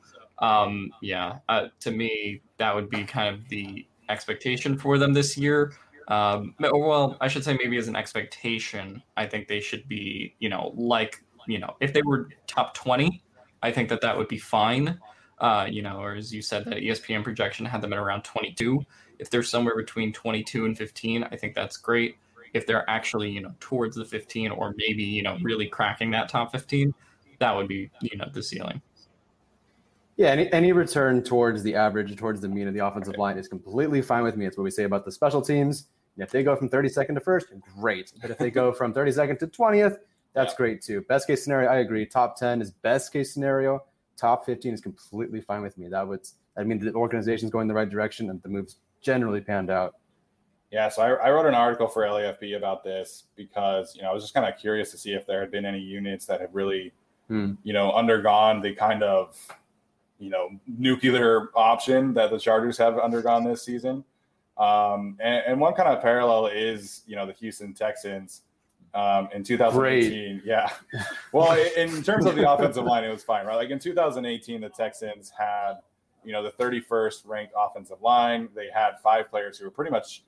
to me, that would be kind of the expectation for them this year. Well, I should say maybe as an expectation, I think they should be, if they were top 20, I think that would be fine. Or as you said, that ESPN projection had them at around 22. If they're somewhere between 22 and 15, I think that's great. If they're actually, towards the 15 or maybe, really cracking that top 15, that would be, the ceiling. Yeah, any return towards the average, towards the mean of the offensive line is completely fine with me. It's what we say about the special teams. And if they go from 32nd to 1st, great. But if they go from 32nd to 20th, that's great too. Best case scenario, I agree. Top 10 is best case scenario. Top 15 is completely fine with me. The organization's going the right direction and the moves generally panned out. Yeah, so I wrote an article for LAFB about this because, I was just kind of curious to see if there had been any units that had really, undergone the kind of, nuclear option that the Chargers have undergone this season. And one kind of parallel is, the Houston Texans in 2018. Great. Yeah. Well, in terms of the offensive line, it was fine, right? Like in 2018, the Texans had, the 31st ranked offensive line. They had 5 players who were pretty much,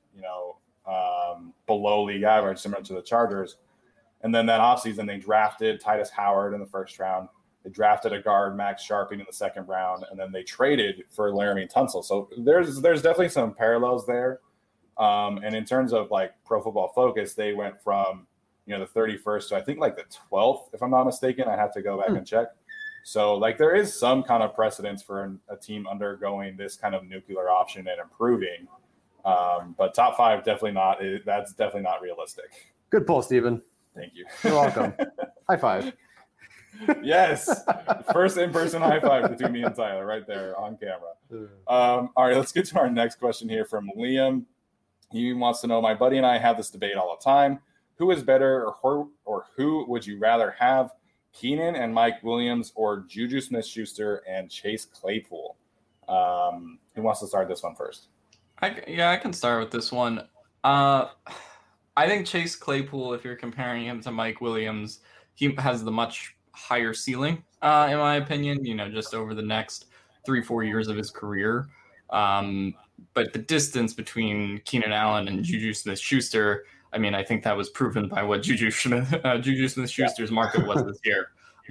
below league average, similar to the Chargers. And then that offseason, they drafted Titus Howard in the first round. They drafted a guard, Max Sharping, in the second round, and then they traded for Laramie Tunsil. So there's definitely some parallels there. And in terms of like Pro Football Focus, they went from, the 31st to I think like the 12th, if I'm not mistaken. I have to go back and check. So like there is some kind of precedence for a team undergoing this kind of nuclear option and improving. But top 5, definitely not. That's definitely not realistic. Good pull, Steven. Thank you. You're welcome. High five. Yes. First in-person high five between me and Tyler right there on camera. All right, let's get to our next question here from Liam. He wants to know, my buddy and I have this debate all the time. Who is better or who would you rather have? Keenan and Mike Williams or Juju Smith-Schuster and Chase Claypool? Who wants to start this one first? I can start with this one. I think Chase Claypool, if you're comparing him to Mike Williams, he has the much higher ceiling, in my opinion, just over the next 3-4 years of his career. But the distance between Keenan Allen and Juju Smith-Schuster, I mean, I think that was proven by what Juju Smith-Schuster's market was this year.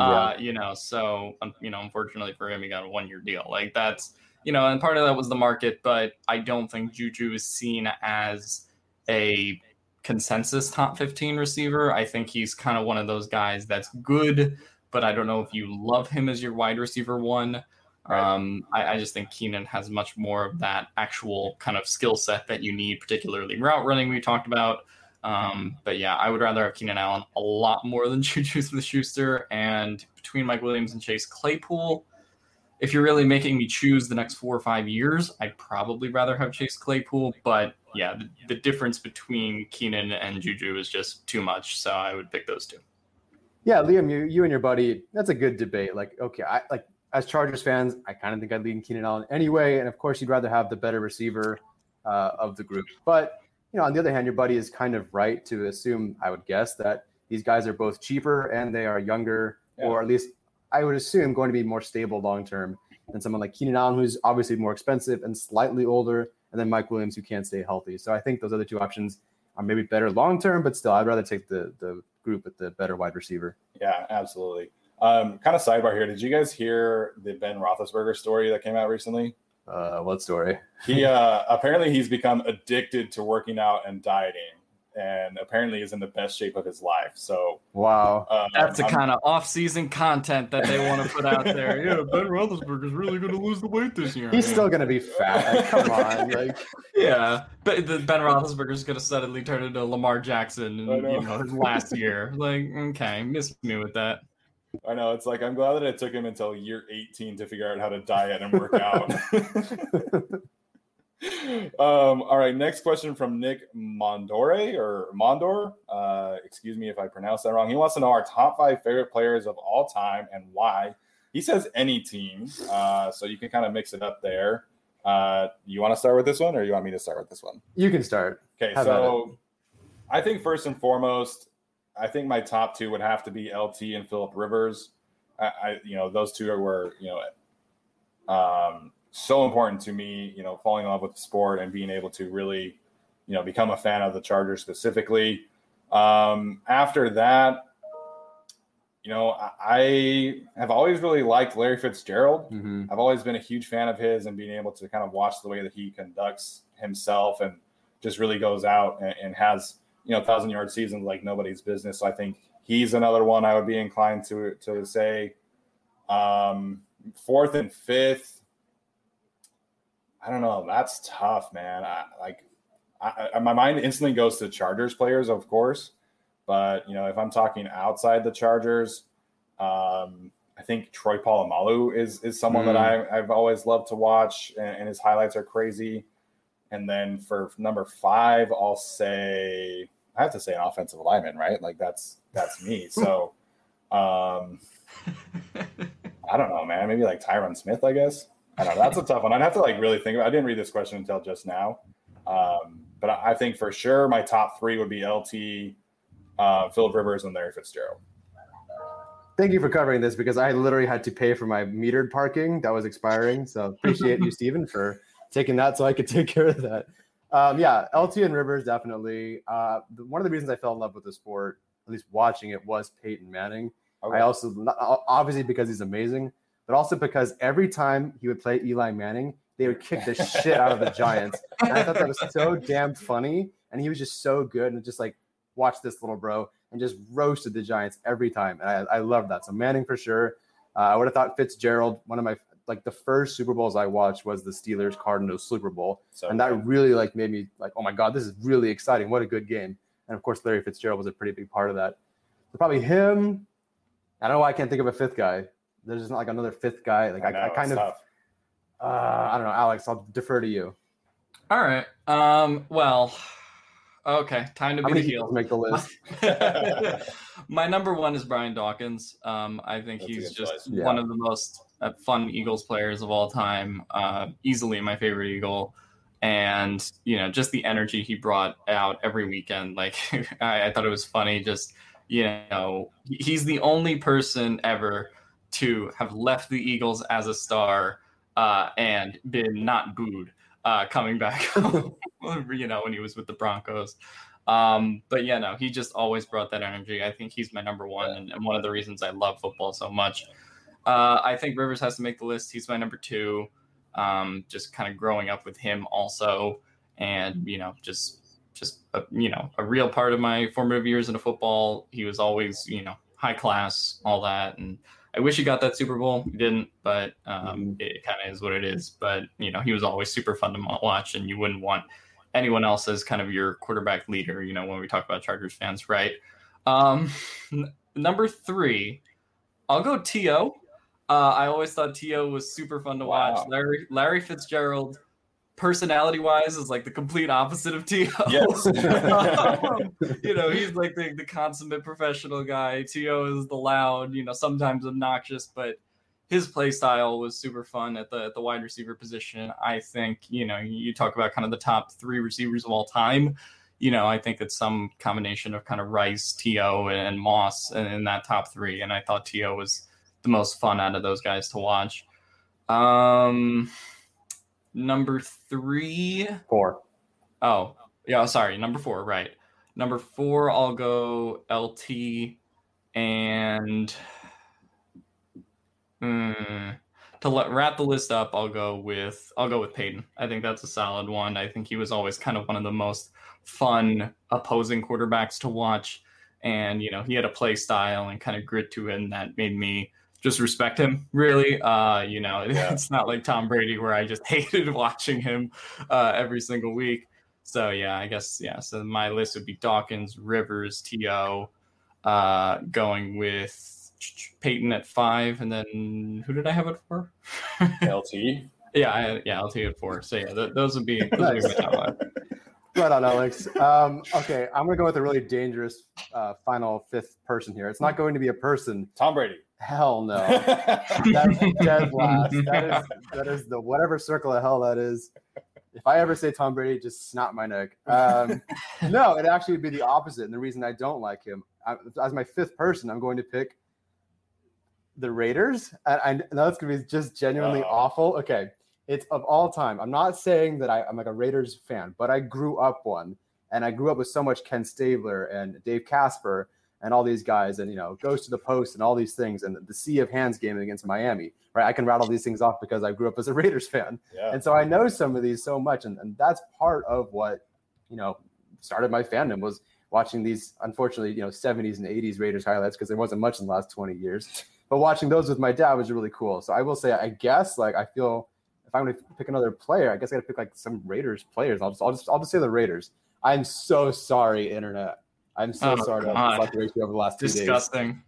So, unfortunately for him, he got a 1-year deal. Like that's, and part of that was the market, but I don't think Juju is seen as a consensus top 15 receiver. I think he's kind of one of those guys that's good, but I don't know if you love him as your wide receiver one. I just think Keenan has much more of that actual kind of skill set that you need, particularly route running we talked about. But yeah, I would rather have Keenan Allen a lot more than Juju Smith-Schuster. And between Mike Williams and Chase Claypool, if you're really making me choose the next 4 or 5 years, I'd probably rather have Chase Claypool. But yeah, the difference between Keenan and Juju is just too much. So I would pick those two. Yeah, Liam, you and your buddy, that's a good debate. Like, okay, as Chargers fans, I kind of think I'd lean Keenan Allen anyway. And of course, you'd rather have the better receiver of the group. But, on the other hand, your buddy is kind of right to assume, I would guess, that these guys are both cheaper and they are younger, or at least I would assume going to be more stable long-term than someone like Keenan Allen, who's obviously more expensive and slightly older, and then Mike Williams, who can't stay healthy. So I think those other two options are maybe better long-term, but still, I'd rather take the group with the better wide receiver. Yeah, absolutely. Kind of sidebar here. Did you guys hear the Ben Roethlisberger story that came out recently? What story? He apparently he's become addicted to working out and dieting, and apparently is in the best shape of his life. So wow, that's the kind of off-season content that they want to put out there. Yeah, Ben Roethlisberger is really going to lose the weight this year. He's still going to be fat. Like, come on, yeah. But Ben Roethlisberger is going to suddenly turn into Lamar Jackson in his last year. Like, okay, miss me with that. I know. It's like, I'm glad that it took him until year 18 to figure out how to diet and work out. All right. Next question from Nick Mondor. Excuse me if I pronounced that wrong. He wants to know our top 5 favorite players of all time and why. He says any team. So you can kind of mix it up there. You want to start with this one or you want me to start with this one? You can start. Okay. So I think first and foremost, I think my top 2 would have to be LT and Phillip Rivers. Those two were, so important to me, falling in love with the sport and being able to really, become a fan of the Chargers specifically. After that, I have always really liked Larry Fitzgerald. Mm-hmm. I've always been a huge fan of his and being able to kind of watch the way that he conducts himself and just really goes out and has, 1,000-yard seasons like nobody's business. So I think he's another one I would be inclined to say. 4th and 5th, I don't know. That's tough, man. My mind instantly goes to Chargers players, of course. But, if I'm talking outside the Chargers, I think Troy Polamalu is someone that I've always loved to watch, and his highlights are crazy. And then for number 5, I'll say I have to say an offensive lineman, right? Like that's me. So I don't know, man. Maybe like Tyron Smith, I guess. I don't know. That's a tough one. I'd have to really think about it. I didn't read this question until just now. But I think for sure my top 3 would be LT, Phillip Rivers, and Larry Fitzgerald. Thank you for covering this because I literally had to pay for my metered parking that was expiring. So appreciate you, Steven, for taking that so I could take care of that. LT and Rivers, definitely. One of the reasons I fell in love with the sport, at least watching it, was Peyton Manning. Okay. I also, obviously because he's amazing, but also because every time he would play Eli Manning, they would kick the shit out of the Giants. And I thought that was so damn funny. And he was just so good. And just watch this little bro and just roasted the Giants every time. And I love that. So Manning for sure. I would have thought Fitzgerald, one of my, the first Super Bowls I watched was the Steelers-Cardinals Super Bowl. That really made me oh my God, this is really exciting. What a good game. And of course, Larry Fitzgerald was a pretty big part of that. So probably him. I don't know why I can't think of a 5th guy. There's just not another 5th guy. I kind of, tough. I don't know, Alex, I'll defer to you. All right. Okay. Time to be the heel. Make the list. My number 1 is Brian Dawkins. I think he's just one of the most fun Eagles players of all time. Easily my favorite Eagle. And, just the energy he brought out every weekend. Like, I thought it was funny. Just, he's the only person ever to have left the Eagles as a star and been not booed coming back, when he was with the Broncos. But he just always brought that energy. I think he's my number one, and one of the reasons I love football so much. I think Rivers has to make the list. He's my number two. Just kind of growing up with him also, and just a real part of my formative years in football. He was always high class, all that, and I wish he got that Super Bowl. He didn't, but it kind of is what it is. But he was always super fun to watch, and you wouldn't want anyone else as kind of your quarterback leader. When we talk about Chargers fans, right? Number three, I'll go T.O. I always thought T.O. was super fun to watch. Larry Fitzgerald, personality-wise, is like the complete opposite of T.O. Yes. He's like the consummate professional guy. T.O. is the loud, sometimes obnoxious, but his play style was super fun at the wide receiver position. I think, you talk about kind of the top three receivers of all time. I think it's some combination of kind of Rice, T.O., and Moss in that top three. And I thought T.O. was the most fun out of those guys to watch. Number three. Four. Oh, yeah. Sorry. Number four. Right. Number four, I'll go LT, and to wrap the list up, I'll go with Peyton. I think that's a solid one. I think he was always kind of one of the most fun opposing quarterbacks to watch. And, he had a play style and kind of grit to him that made me just respect him, really. It's not like Tom Brady where I just hated watching him every single week. So, I guess, so my list would be Dawkins, Rivers, T.O., going with Peyton at 5, and then who did I have at 4? LT. LT at 4. So, those would be my top 5. Right on, Alex. Okay, I'm going to go with a really dangerous final fifth person here. It's not going to be a person. Tom Brady. Hell no. That's dead last. That is the whatever circle of hell that is. If I ever say Tom Brady, just snap my neck. No, it actually would be the opposite. And the reason I don't like him, as my fifth person, I'm going to pick the Raiders. And I know it's going to be just genuinely awful. Okay, it's of all time. I'm not saying that I'm like a Raiders fan, but I grew up one. And I grew up with so much Ken Stabler and Dave Casper and all these guys, and goes to the post and all these things, and the sea of hands game against Miami, right? I can rattle these things off because I grew up as a Raiders fan, and so I know some of these so much, and that's part of what started my fandom, was watching these, unfortunately, 70s and 80s Raiders highlights, because there wasn't much in the last 20 years, but watching those with my dad was really cool. So I will say, I guess, like, I feel if I'm going to pick another player, I guess I got to pick like some Raiders players. I'll just say the Raiders. I'm so sorry, internet. I'm so sorry about the ratio over the last 2 days. Disgusting.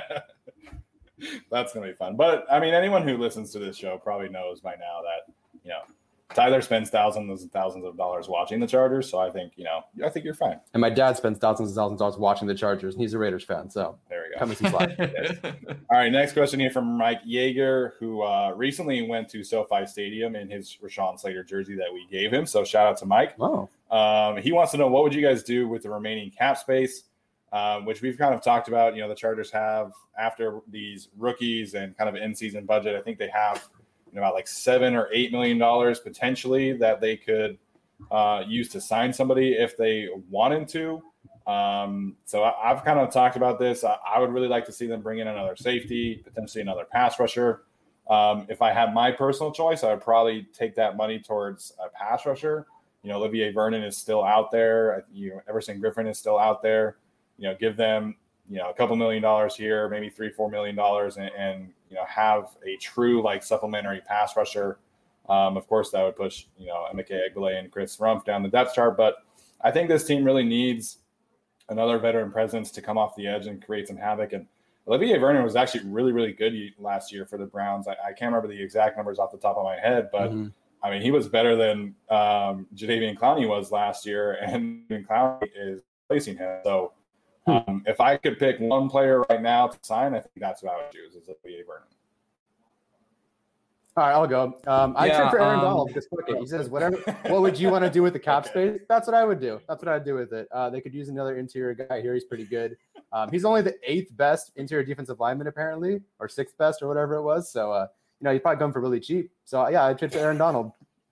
That's going to be fun. But, I mean, anyone who listens to this show probably knows by now that, Tyler spends thousands and thousands of dollars watching the Chargers. So I think, I think you're fine. And my dad spends thousands and thousands of dollars watching the Chargers, and he's a Raiders fan. So there we go. Come and some slack. All right, next question here from Mike Yeager, who recently went to SoFi Stadium in his Rashawn Slater jersey that we gave him. So shout out to Mike. Oh. He wants to know, what would you guys do with the remaining cap space, which we've kind of talked about. The Chargers have, after these rookies and kind of in-season budget, I think they have about like $7 or $8 million potentially that they could use to sign somebody if they wanted to. So I've kind of talked about this. I would really like to see them bring in another safety, potentially another pass rusher. If I had my personal choice, I would probably take that money towards a pass rusher. Olivier Vernon is still out there. Everson Griffin is still out there. Give them, a couple $1 million here, maybe $3-4 million, and have a true like supplementary pass rusher. Of course, that would push, Emeka Egbule and Chris Rumph down the depth chart. But I think this team really needs another veteran presence to come off the edge and create some havoc. And Olivier Vernon was actually really, really good last year for the Browns. I can't remember the exact numbers off the top of my head, but I mean, he was better than Jadeveon Clowney was last year, and Clowney is replacing him. So if I could pick one player right now to sign, I think that's what I would choose, is Olivier Vernon. All right, I'll go. I trade for Aaron Donald because fuck it. He says, whatever. What would you want to do with the cap space? That's what I would do. That's what I'd do with it. They could use another interior guy here. He's pretty good. He's only the 8th best interior defensive lineman, apparently, or 6th best, or whatever it was. So, he'd probably come for really cheap. So, yeah, I'd trade for Aaron Donald.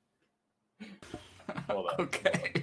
Okay.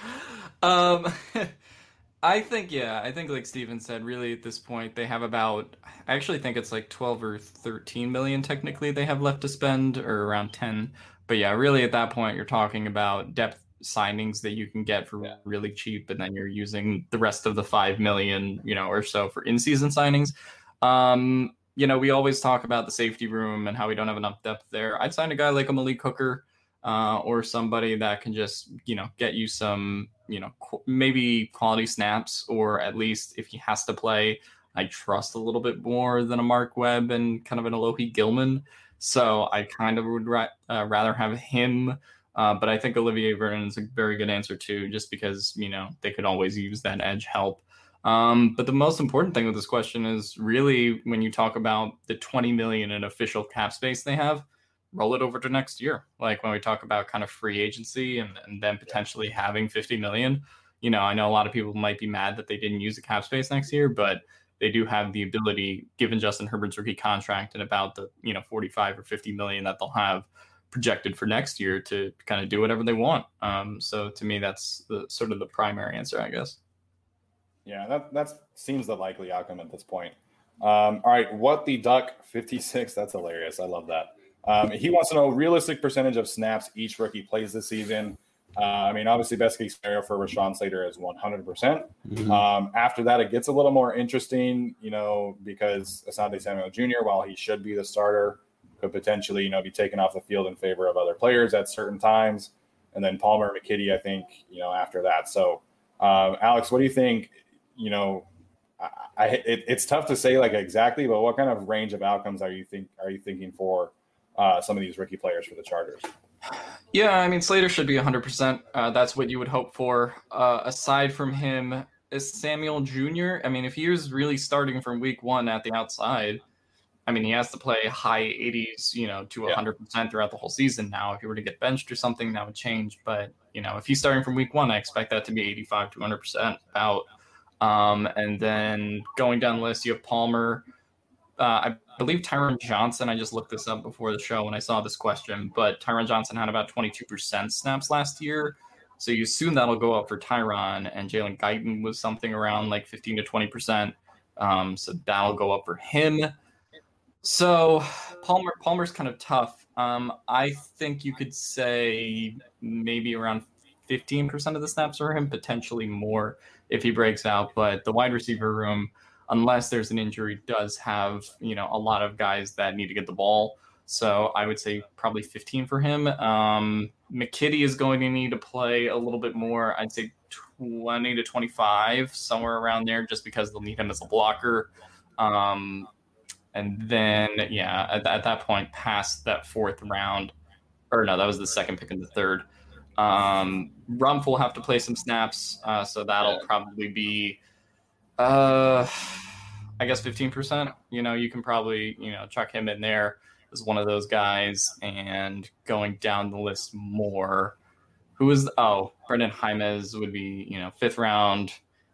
I think like Steven said, really at this point they have about, I actually think it's like 12 or 13 million technically they have left to spend, or around 10. But yeah, really at that point you're talking about depth signings that you can get for really cheap, and then you're using the rest of the 5 million, or so for in-season signings. We always talk about the safety room and how we don't have enough depth there. I'd sign a guy like a Malik Hooker, or somebody that can just, get you some, maybe quality snaps, or at least if he has to play, I trust a little bit more than a Mark Webb and kind of an Alohi Gilman. So I kind of would rather have him. But I think Olivier Vernon is a very good answer too, just because, they could always use that edge help. But the most important thing with this question is really when you talk about the 20 million in official cap space they have, roll it over to next year. Like when we talk about kind of free agency and then potentially having 50 million, I know a lot of people might be mad that they didn't use the cap space next year, but they do have the ability, given Justin Herbert's rookie contract and about the, 45 or 50 million that they'll have projected for next year, to kind of do whatever they want. So to me, that's the sort of the primary answer, I guess. Yeah, that seems the likely outcome at this point. All right, what the Duck 56? That's hilarious. I love that. He wants to know realistic percentage of snaps each rookie plays this season. Obviously, best case scenario for Rashawn Slater is 100%. Mm-hmm. After that, it gets a little more interesting, because Asante Samuel Jr., while he should be the starter, could potentially, be taken off the field in favor of other players at certain times. And then Palmer and McKitty, I think, after that. So, Alex, what do you think? It's tough to say like exactly, but what kind of range of outcomes are you thinking for some of these rookie players for the Chargers? Yeah, Slater should be 100%. That's what you would hope for. Aside from him, is Samuel Jr. If he was really starting from week 1 at the outside, he has to play high 80s, to 100% throughout the whole season. Now, if he were to get benched or something, that would change. But, if he's starting from week 1, I expect that to be 85 to 100% about. And then going down the list, you have Palmer. I believe Tyron Johnson, I just looked this up before the show when I saw this question, but Tyron Johnson had about 22% snaps last year. So you assume that'll go up for Tyron, and Jalen Guyton was something around like 15 to 20%. So that'll go up for him. So Palmer's kind of tough. I think you could say maybe around 15% of the snaps are him, potentially more if he breaks out. But the wide receiver room, unless there's an injury, does have, a lot of guys that need to get the ball. So I would say probably 15 for him. McKitty is going to need to play a little bit more. I'd say 20 to 25, somewhere around there, just because they'll need him as a blocker. And then, at that point, past that 4th round, or no, that was the second pick in the 3rd. Rumph will have to play some snaps, so that'll probably be, I guess 15%. You can probably, chuck him in there as one of those guys. And going down the list more, Brendan Jaimez would be, 5th round.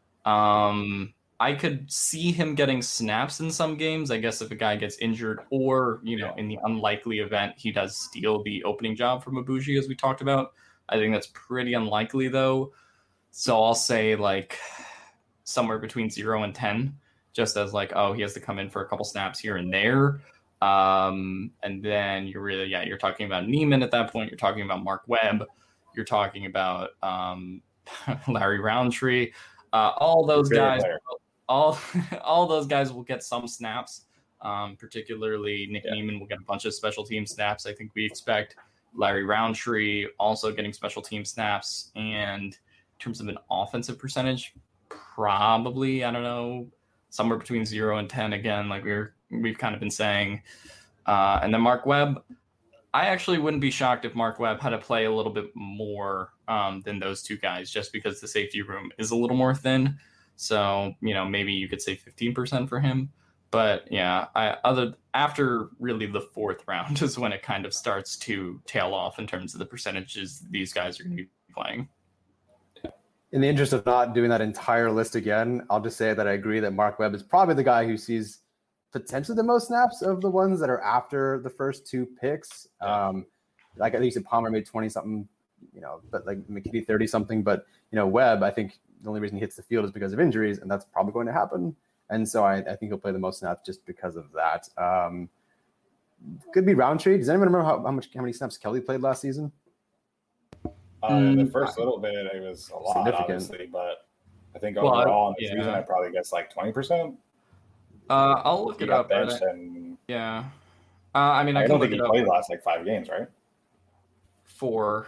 I could see him getting snaps in some games, I guess, if a guy gets injured, or, in the unlikely event he does steal the opening job from Ibushi, as we talked about. I think that's pretty unlikely, though. So I'll say, like, somewhere between 0 and 10, just as, like, he has to come in for a couple snaps here and there. And then you're talking about Neiman at that point. You're talking about Mark Webb. You're talking about Larry Roundtree. All those guys... All those guys will get some snaps. Particularly Nick Neiman will get a bunch of special team snaps. I think we expect Larry Roundtree also getting special team snaps. And in terms of an offensive percentage, probably, I don't know, somewhere between 0 and 10 again, like we've kind of been saying. And then Mark Webb, I actually wouldn't be shocked if Mark Webb had to play a little bit more than those two guys, just because the safety room is a little more thin. So, maybe you could say 15% for him. But yeah, after really the fourth round is when it kind of starts to tail off in terms of the percentages these guys are going to be playing. In the interest of not doing that entire list again, I'll just say that I agree that Mark Webb is probably the guy who sees potentially the most snaps of the ones that are after the first two picks. Like at least Palmer made 20 something, but like McKinney 30 something. But Webb, I think the only reason he hits the field is because of injuries, and that's probably going to happen. And so I think he'll play the most snaps just because of that. Could be Roundtree. Does anyone remember how many snaps Kelly played last season? In the first little bit, it was a lot, obviously, but I think overall in the season, I probably guess like 20%. I'll look it up. Yeah. I mean, I don't think he played the last like 5 games, right? 4.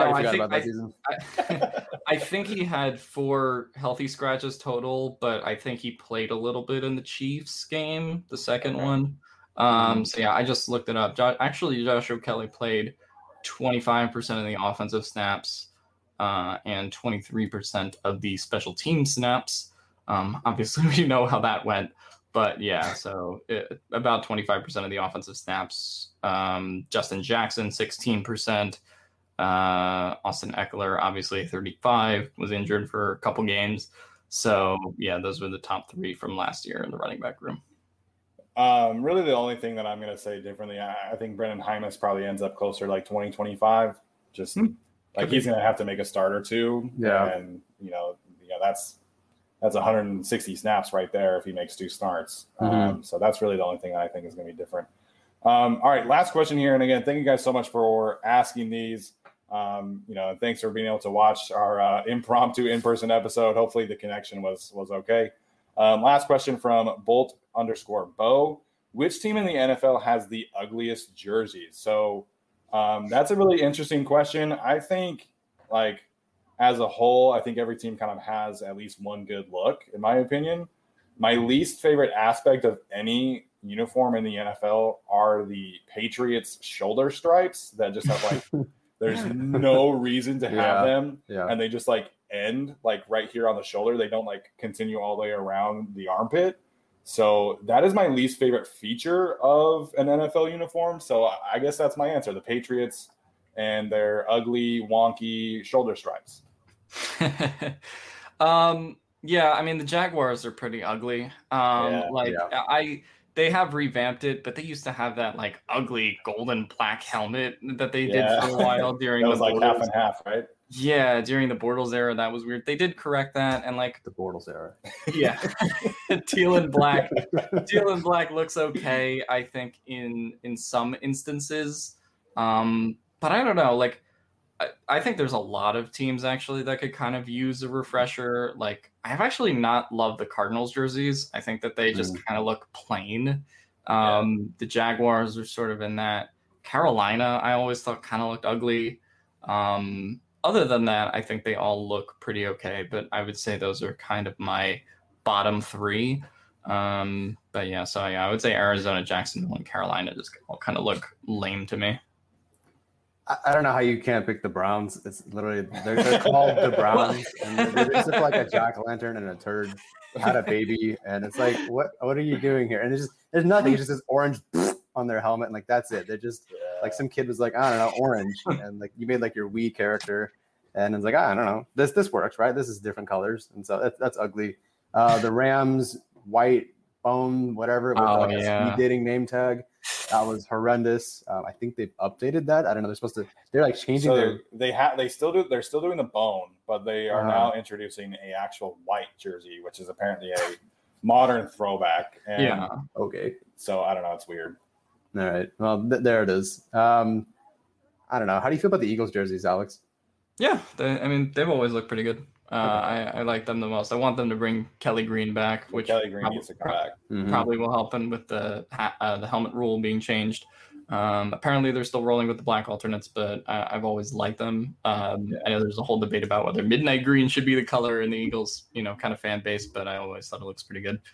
I think he had 4 healthy scratches total, but I think he played a little bit in the Chiefs game, the second one. So yeah, I just looked it up. Joshua Kelly played 25% of the offensive snaps and 23% of the special team snaps. Obviously, we know how that went. But yeah, so about 25% of the offensive snaps. Justin Jackson, 16%. Austin Eckler, obviously 35, was injured for a couple games. So yeah, those were the top 3 from last year in the running back room. Really the only thing that I'm going to say differently, I think Brendan Hymas probably ends up closer to like 20-25. Just like he's going to have to make a start or two. Yeah. And, that's 160 snaps right there if he makes 2 starts. So that's really the only thing I think is going to be different. All right, last question here. And again, thank you guys so much for asking these. And thanks for being able to watch our impromptu in-person episode. Hopefully the connection was okay. Last question from Bolt_Bo. Which team in the NFL has the ugliest jerseys? So that's a really interesting question. I think as a whole, I think every team kind of has at least one good look, in my opinion. My least favorite aspect of any uniform in the NFL are the Patriots shoulder stripes that just have there's no reason to have them. Yeah. And they just end right here on the shoulder. They don't continue all the way around the armpit. So that is my least favorite feature of an NFL uniform. So I guess that's my answer. The Patriots and their ugly, wonky shoulder stripes. Yeah, I mean the Jaguars are pretty ugly. They have revamped it, but they used to have that ugly golden black helmet that they did for a while during the Bortles. Half and half, right? Yeah, during the Bortles era, that was weird. They did correct that, and the Bortles era. Yeah, teal and black looks okay, I think in some instances, but I don't know. I think there's a lot of teams actually that could kind of use a refresher. I've actually not loved the Cardinals jerseys. I think that they just kind of look plain. The Jaguars are sort of in that. Carolina, I always thought kind of looked ugly. Other than that, I think they all look pretty okay, but I would say those are kind of my bottom 3. But yeah, so yeah, I would say Arizona, Jacksonville, and Carolina just all kind of look lame to me. I don't know how you can't pick the Browns. It's literally they're called the Browns, and they just look like a jack-o'-lantern and a turd had a baby, and it's what are you doing here? And there's nothing. It's just this orange on their helmet, and that's it. They're just some kid was I don't know, orange, and you made your Wii character, and it's I don't know, this works, right? This is different colors, and so that's ugly. The Rams white bone whatever with a speed dating name tag. That was horrendous. I think they've updated that. I don't know. They're changing they're still doing the bone, but they are now introducing a actual white jersey, which is apparently a modern throwback. And okay. So I don't know. It's weird. All right. Well, there it is. I don't know. How do you feel about the Eagles jerseys, Alex? Yeah. They've always looked pretty good. I like them the most. I want them to bring Kelly Green back, which Kelly Green needs to come back. Probably will help them with the helmet rule being changed. Apparently, they're still rolling with the black alternates, but I've always liked them. I know there's a whole debate about whether midnight green should be the color in the Eagles, kind of fan base, but I always thought it looks pretty good.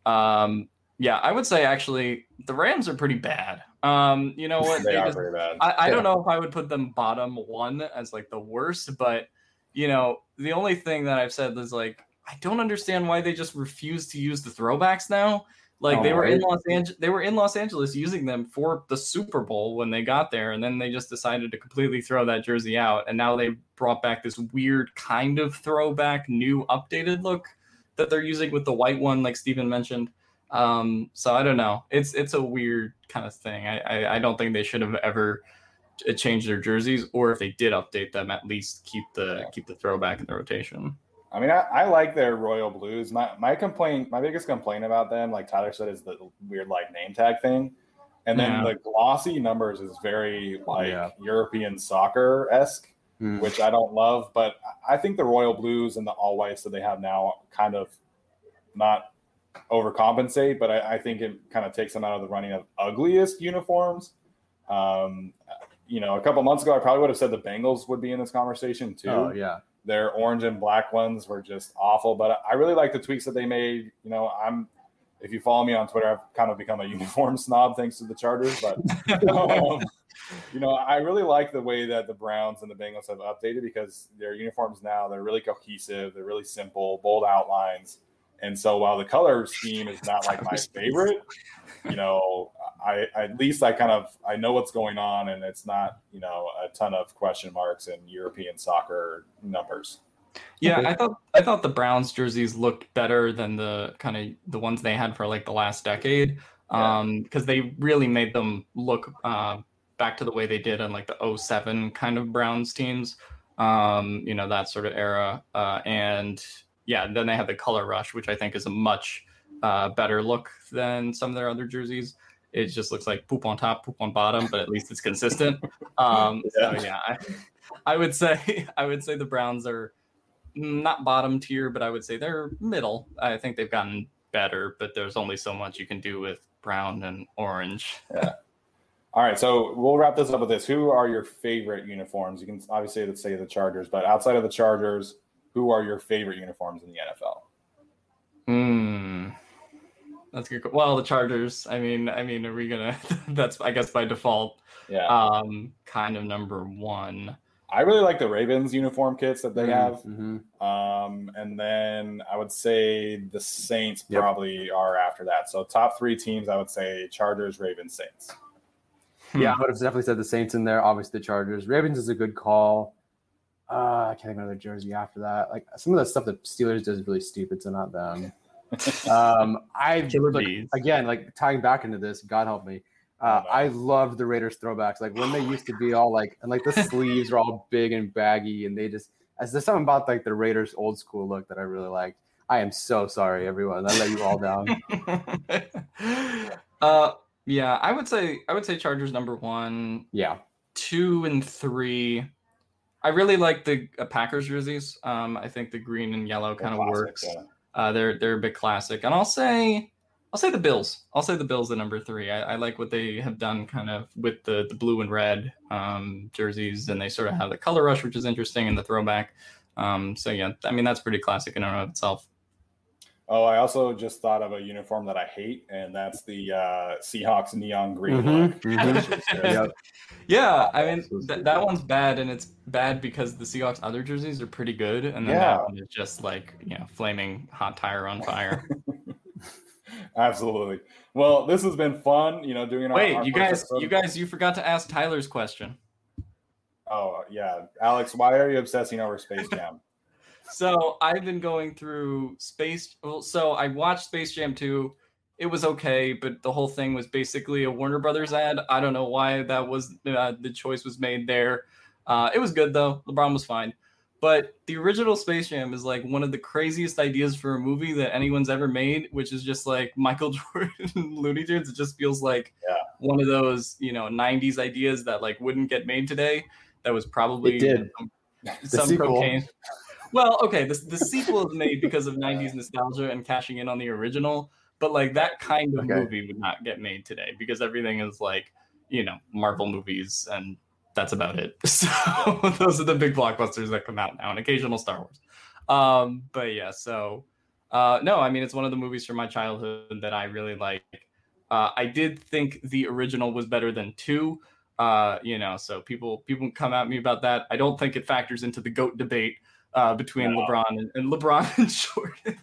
I would say actually the Rams are pretty bad. You know what? They are pretty bad. I don't know if I would put them bottom 1 as the worst, but the only thing that I've said is I don't understand why they just refuse to use the throwbacks now. Like Oh, they were in right. They were in Los Angeles using them for the Super Bowl when they got there, and then they just decided to completely throw that jersey out. And now they brought back this weird kind of throwback, new updated look that they're using with the white one, like Steven mentioned. So I don't know. It's a weird kind of thing. I don't think they should have ever changed their jerseys, or if they did update them, at least keep the throwback in the rotation. I mean, I like their royal blues. My biggest complaint about them, like Tyler said, is the weird like name tag thing, and then the glossy numbers is very like European soccer-esque, which I don't love. But I think the royal blues and the all whites that they have now kind of not overcompensate, but I think it kind of takes them out of the running of ugliest uniforms. You know, a couple months ago, I probably would have said the Bengals would be in this conversation too. Oh yeah. Their orange and black ones were just awful, but I really like the tweaks that they made. You know, if you follow me on Twitter, I've kind of become a uniform snob thanks to the Chargers, but you know, I really like the way that the Browns and the Bengals have updated, because their uniforms now, they're really cohesive, they're really simple, bold outlines. And so while the color scheme is not like my favorite, you know, I at least I know what's going on, and it's not, you know, a ton of question marks and European soccer numbers. Yeah, I thought the Browns jerseys looked better than the kind of the ones they had for like the last decade, because they really made them look back to the way they did in like the 07 kind of Browns teams, you know, that sort of era, and yeah, then they have the color rush, which I think is a much better look than some of their other jerseys. It just looks like poop on top, poop on bottom, but at least it's consistent. So yeah, I would say the Browns are not bottom tier, but I would say they're middle. I think they've gotten better, but there's only so much you can do with brown and orange. Yeah. All right, so we'll wrap this up with this. Who are your favorite uniforms? You can obviously say the Chargers, but outside of the Chargers, who are your favorite uniforms in the NFL? That's good. Well, the Chargers. I mean, are we gonna? That's, I guess, by default. Yeah. Kind of number one. I really like the Ravens uniform kits that they have. And then I would say the Saints probably are after that. So top three teams, I would say Chargers, Ravens, Saints. Yeah, I would have definitely said the Saints in there. Obviously, the Chargers. Ravens is a good call. I can't think of another jersey after that. Like some of the stuff that Steelers does is really stupid, so not them. Again, like tying back into this, God help me. I love the Raiders throwbacks. Like when they used to be all like, and like the sleeves are all big and baggy, and they just, there's something about like the Raiders old school look that I really liked. I am so sorry, everyone. I let you all down. Yeah, I would say Chargers number one. Yeah. 2 and 3. I really like the Packers jerseys. I think the green and yellow kind of works. Yeah. They're a bit classic, and I'll say the Bills. I'll say the Bills at number 3. I like what they have done kind of with the blue and red jerseys, and they sort of have the color rush, which is interesting, and the throwback. So yeah, I mean that's pretty classic in and of itself. Oh, I also just thought of a uniform that I hate, and that's the Seahawks neon green. Yeah, I mean that one's bad, and it's bad because the Seahawks other jerseys are pretty good, and then that one is just like, you know, flaming hot tire on fire. Absolutely. Well, this has been fun, you know, doing our you forgot to ask Tyler's question. Oh yeah, Alex, why are you obsessing over Space Jam? So I've been going through so I watched Space Jam 2. It was okay, but the whole thing was basically a Warner Brothers ad. I don't know why that was the choice was made there. It was good though. LeBron was fine. But the original Space Jam is like one of the craziest ideas for a movie that anyone's ever made, which is just like Michael Jordan Looney Tunes. It just feels like one of those, you know, 90s ideas that like wouldn't get made today. That was probably some cocaine. Well, okay, the sequel is made because of 90s nostalgia and cashing in on the original, but like that kind of movie would not get made today because everything is like, you know, Marvel movies, and that's about it. So those are the big blockbusters that come out now, and occasional Star Wars. But yeah, so no, I mean, it's one of the movies from my childhood that I really like. I did think the original was better than 2. You know, so people come at me about that. I don't think it factors into the GOAT debate between LeBron and Jordan.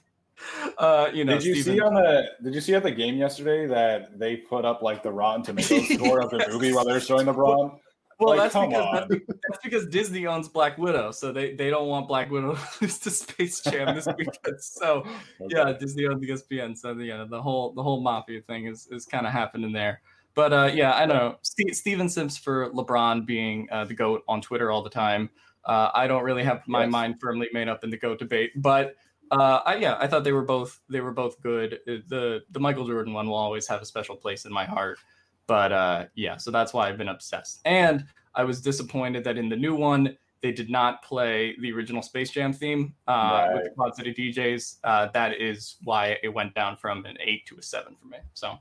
Did you see at the game yesterday that they put up like the Rotten Tomatoes score of the movie while they were showing LeBron? Well, like, that's because Disney owns Black Widow, so they don't want Black Widow to lose to Space Jam this weekend. So yeah, Disney owns ESPN. So the whole mafia thing is kind of happening there. But I know Steven Sims for LeBron being the GOAT on Twitter all the time. I don't really have my mind firmly made up in the GOAT debate, but I thought they were both good. The Michael Jordan one will always have a special place in my heart. But so that's why I've been obsessed. And I was disappointed that in the new one, they did not play the original Space Jam theme with the Pod City DJs. That is why it went down from an 8 to a 7 for me. So,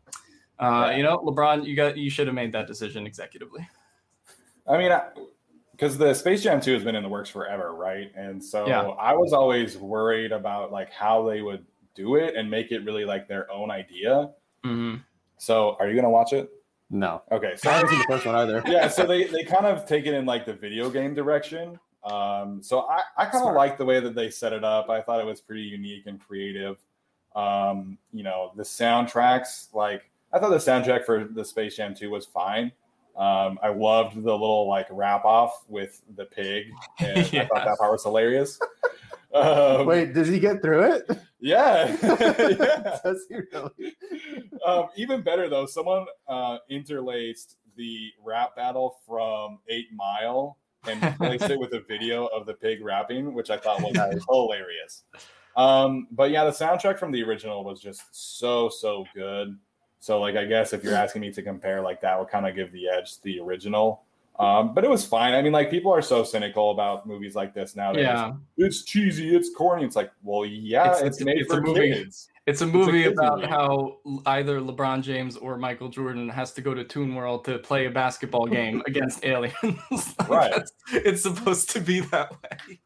LeBron, you should have made that decision executively. I mean, because the Space Jam 2 has been in the works forever, right? And so I was always worried about like how they would do it and make it really like their own idea. Mm-hmm. So are you going to watch it? No. Okay. So I haven't seen the first one either. Yeah. So they kind of take it in like the video game direction. So I kind of like the way that they set it up. I thought it was pretty unique and creative. The soundtracks, like I thought the soundtrack for the Space Jam 2 was fine. I loved the little like wrap off with the pig. And I thought that part was hilarious. Wait, did he get through it? Yeah. Does he really? Even better though, someone interlaced the rap battle from 8 Mile and replaced it with a video of the pig rapping, which I thought was hilarious. But yeah, the soundtrack from the original was just so good. So like, I guess if you're asking me to compare, like that would kind of give the edge to the original. But it was fine. I mean, like people are so cynical about movies like this nowadays. Yeah. It's cheesy, it's corny. It's like, well, yeah, it's made for kids. It's a movie about how either LeBron James or Michael Jordan has to go to Toon World to play a basketball game against aliens. Right. It's supposed to be that way.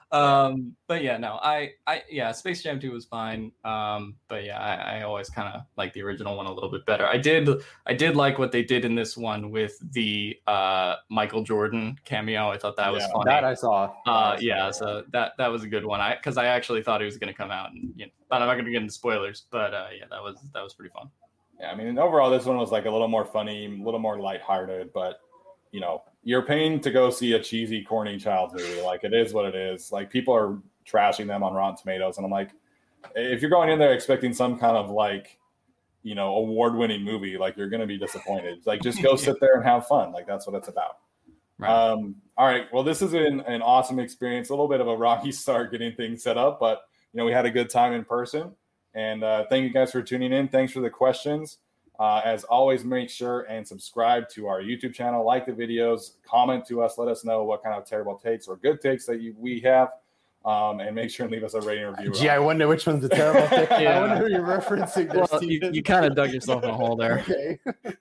But yeah, no, Space Jam 2 was fine. But yeah, I always kind of like the original one a little bit better. I did like what they did in this one with the Michael Jordan cameo. I thought that was funny. That I saw. So that was a good one. Because I actually thought he was going to come out, and I'm not going to get into spoilers, but that was pretty fun. Yeah, I mean, overall, this one was like a little more funny, a little more lighthearted, but you're paying to go see a cheesy, corny child's movie. Like, it is what it is. Like, people are trashing them on Rotten Tomatoes. And I'm like, if you're going in there expecting some kind of like, award-winning movie, like you're going to be disappointed. Like, just go sit there and have fun. Like, that's what it's about. Right. All right. Well, this has been an awesome experience. A little bit of a rocky start getting things set up, but we had a good time in person. And thank you guys for tuning in. Thanks for the questions. As always, make sure and subscribe to our YouTube channel, like the videos, comment to us, let us know what kind of terrible takes or good takes that we have, and make sure and leave us a rating review. Gee, I wonder which one's the terrible take. I wonder who you're referencing. Well, you kind of dug yourself in a hole there. Okay.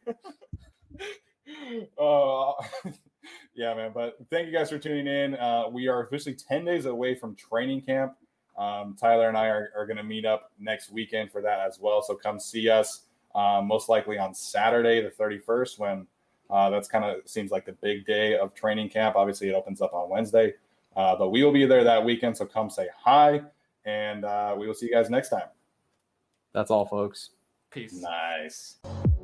Yeah, man. But thank you guys for tuning in. We are officially 10 days away from training camp. Tyler and I are going to meet up next weekend for that as well. So come see us. Most likely on Saturday, the 31st, when that's kind of seems like the big day of training camp. Obviously, it opens up on Wednesday, but we will be there that weekend. So come say hi, and we will see you guys next time. That's all, folks. Peace. Nice.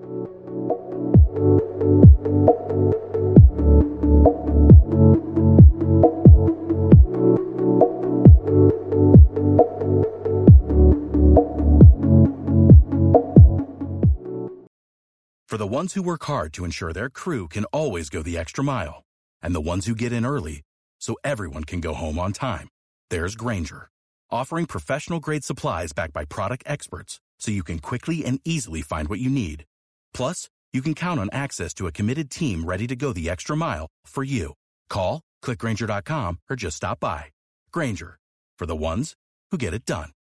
For the ones who work hard to ensure their crew can always go the extra mile, and the ones who get in early so everyone can go home on time, there's Grainger, offering professional-grade supplies backed by product experts so you can quickly and easily find what you need. Plus, you can count on access to a committed team ready to go the extra mile for you. Call, click Grainger.com, or just stop by. Grainger, for the ones who get it done.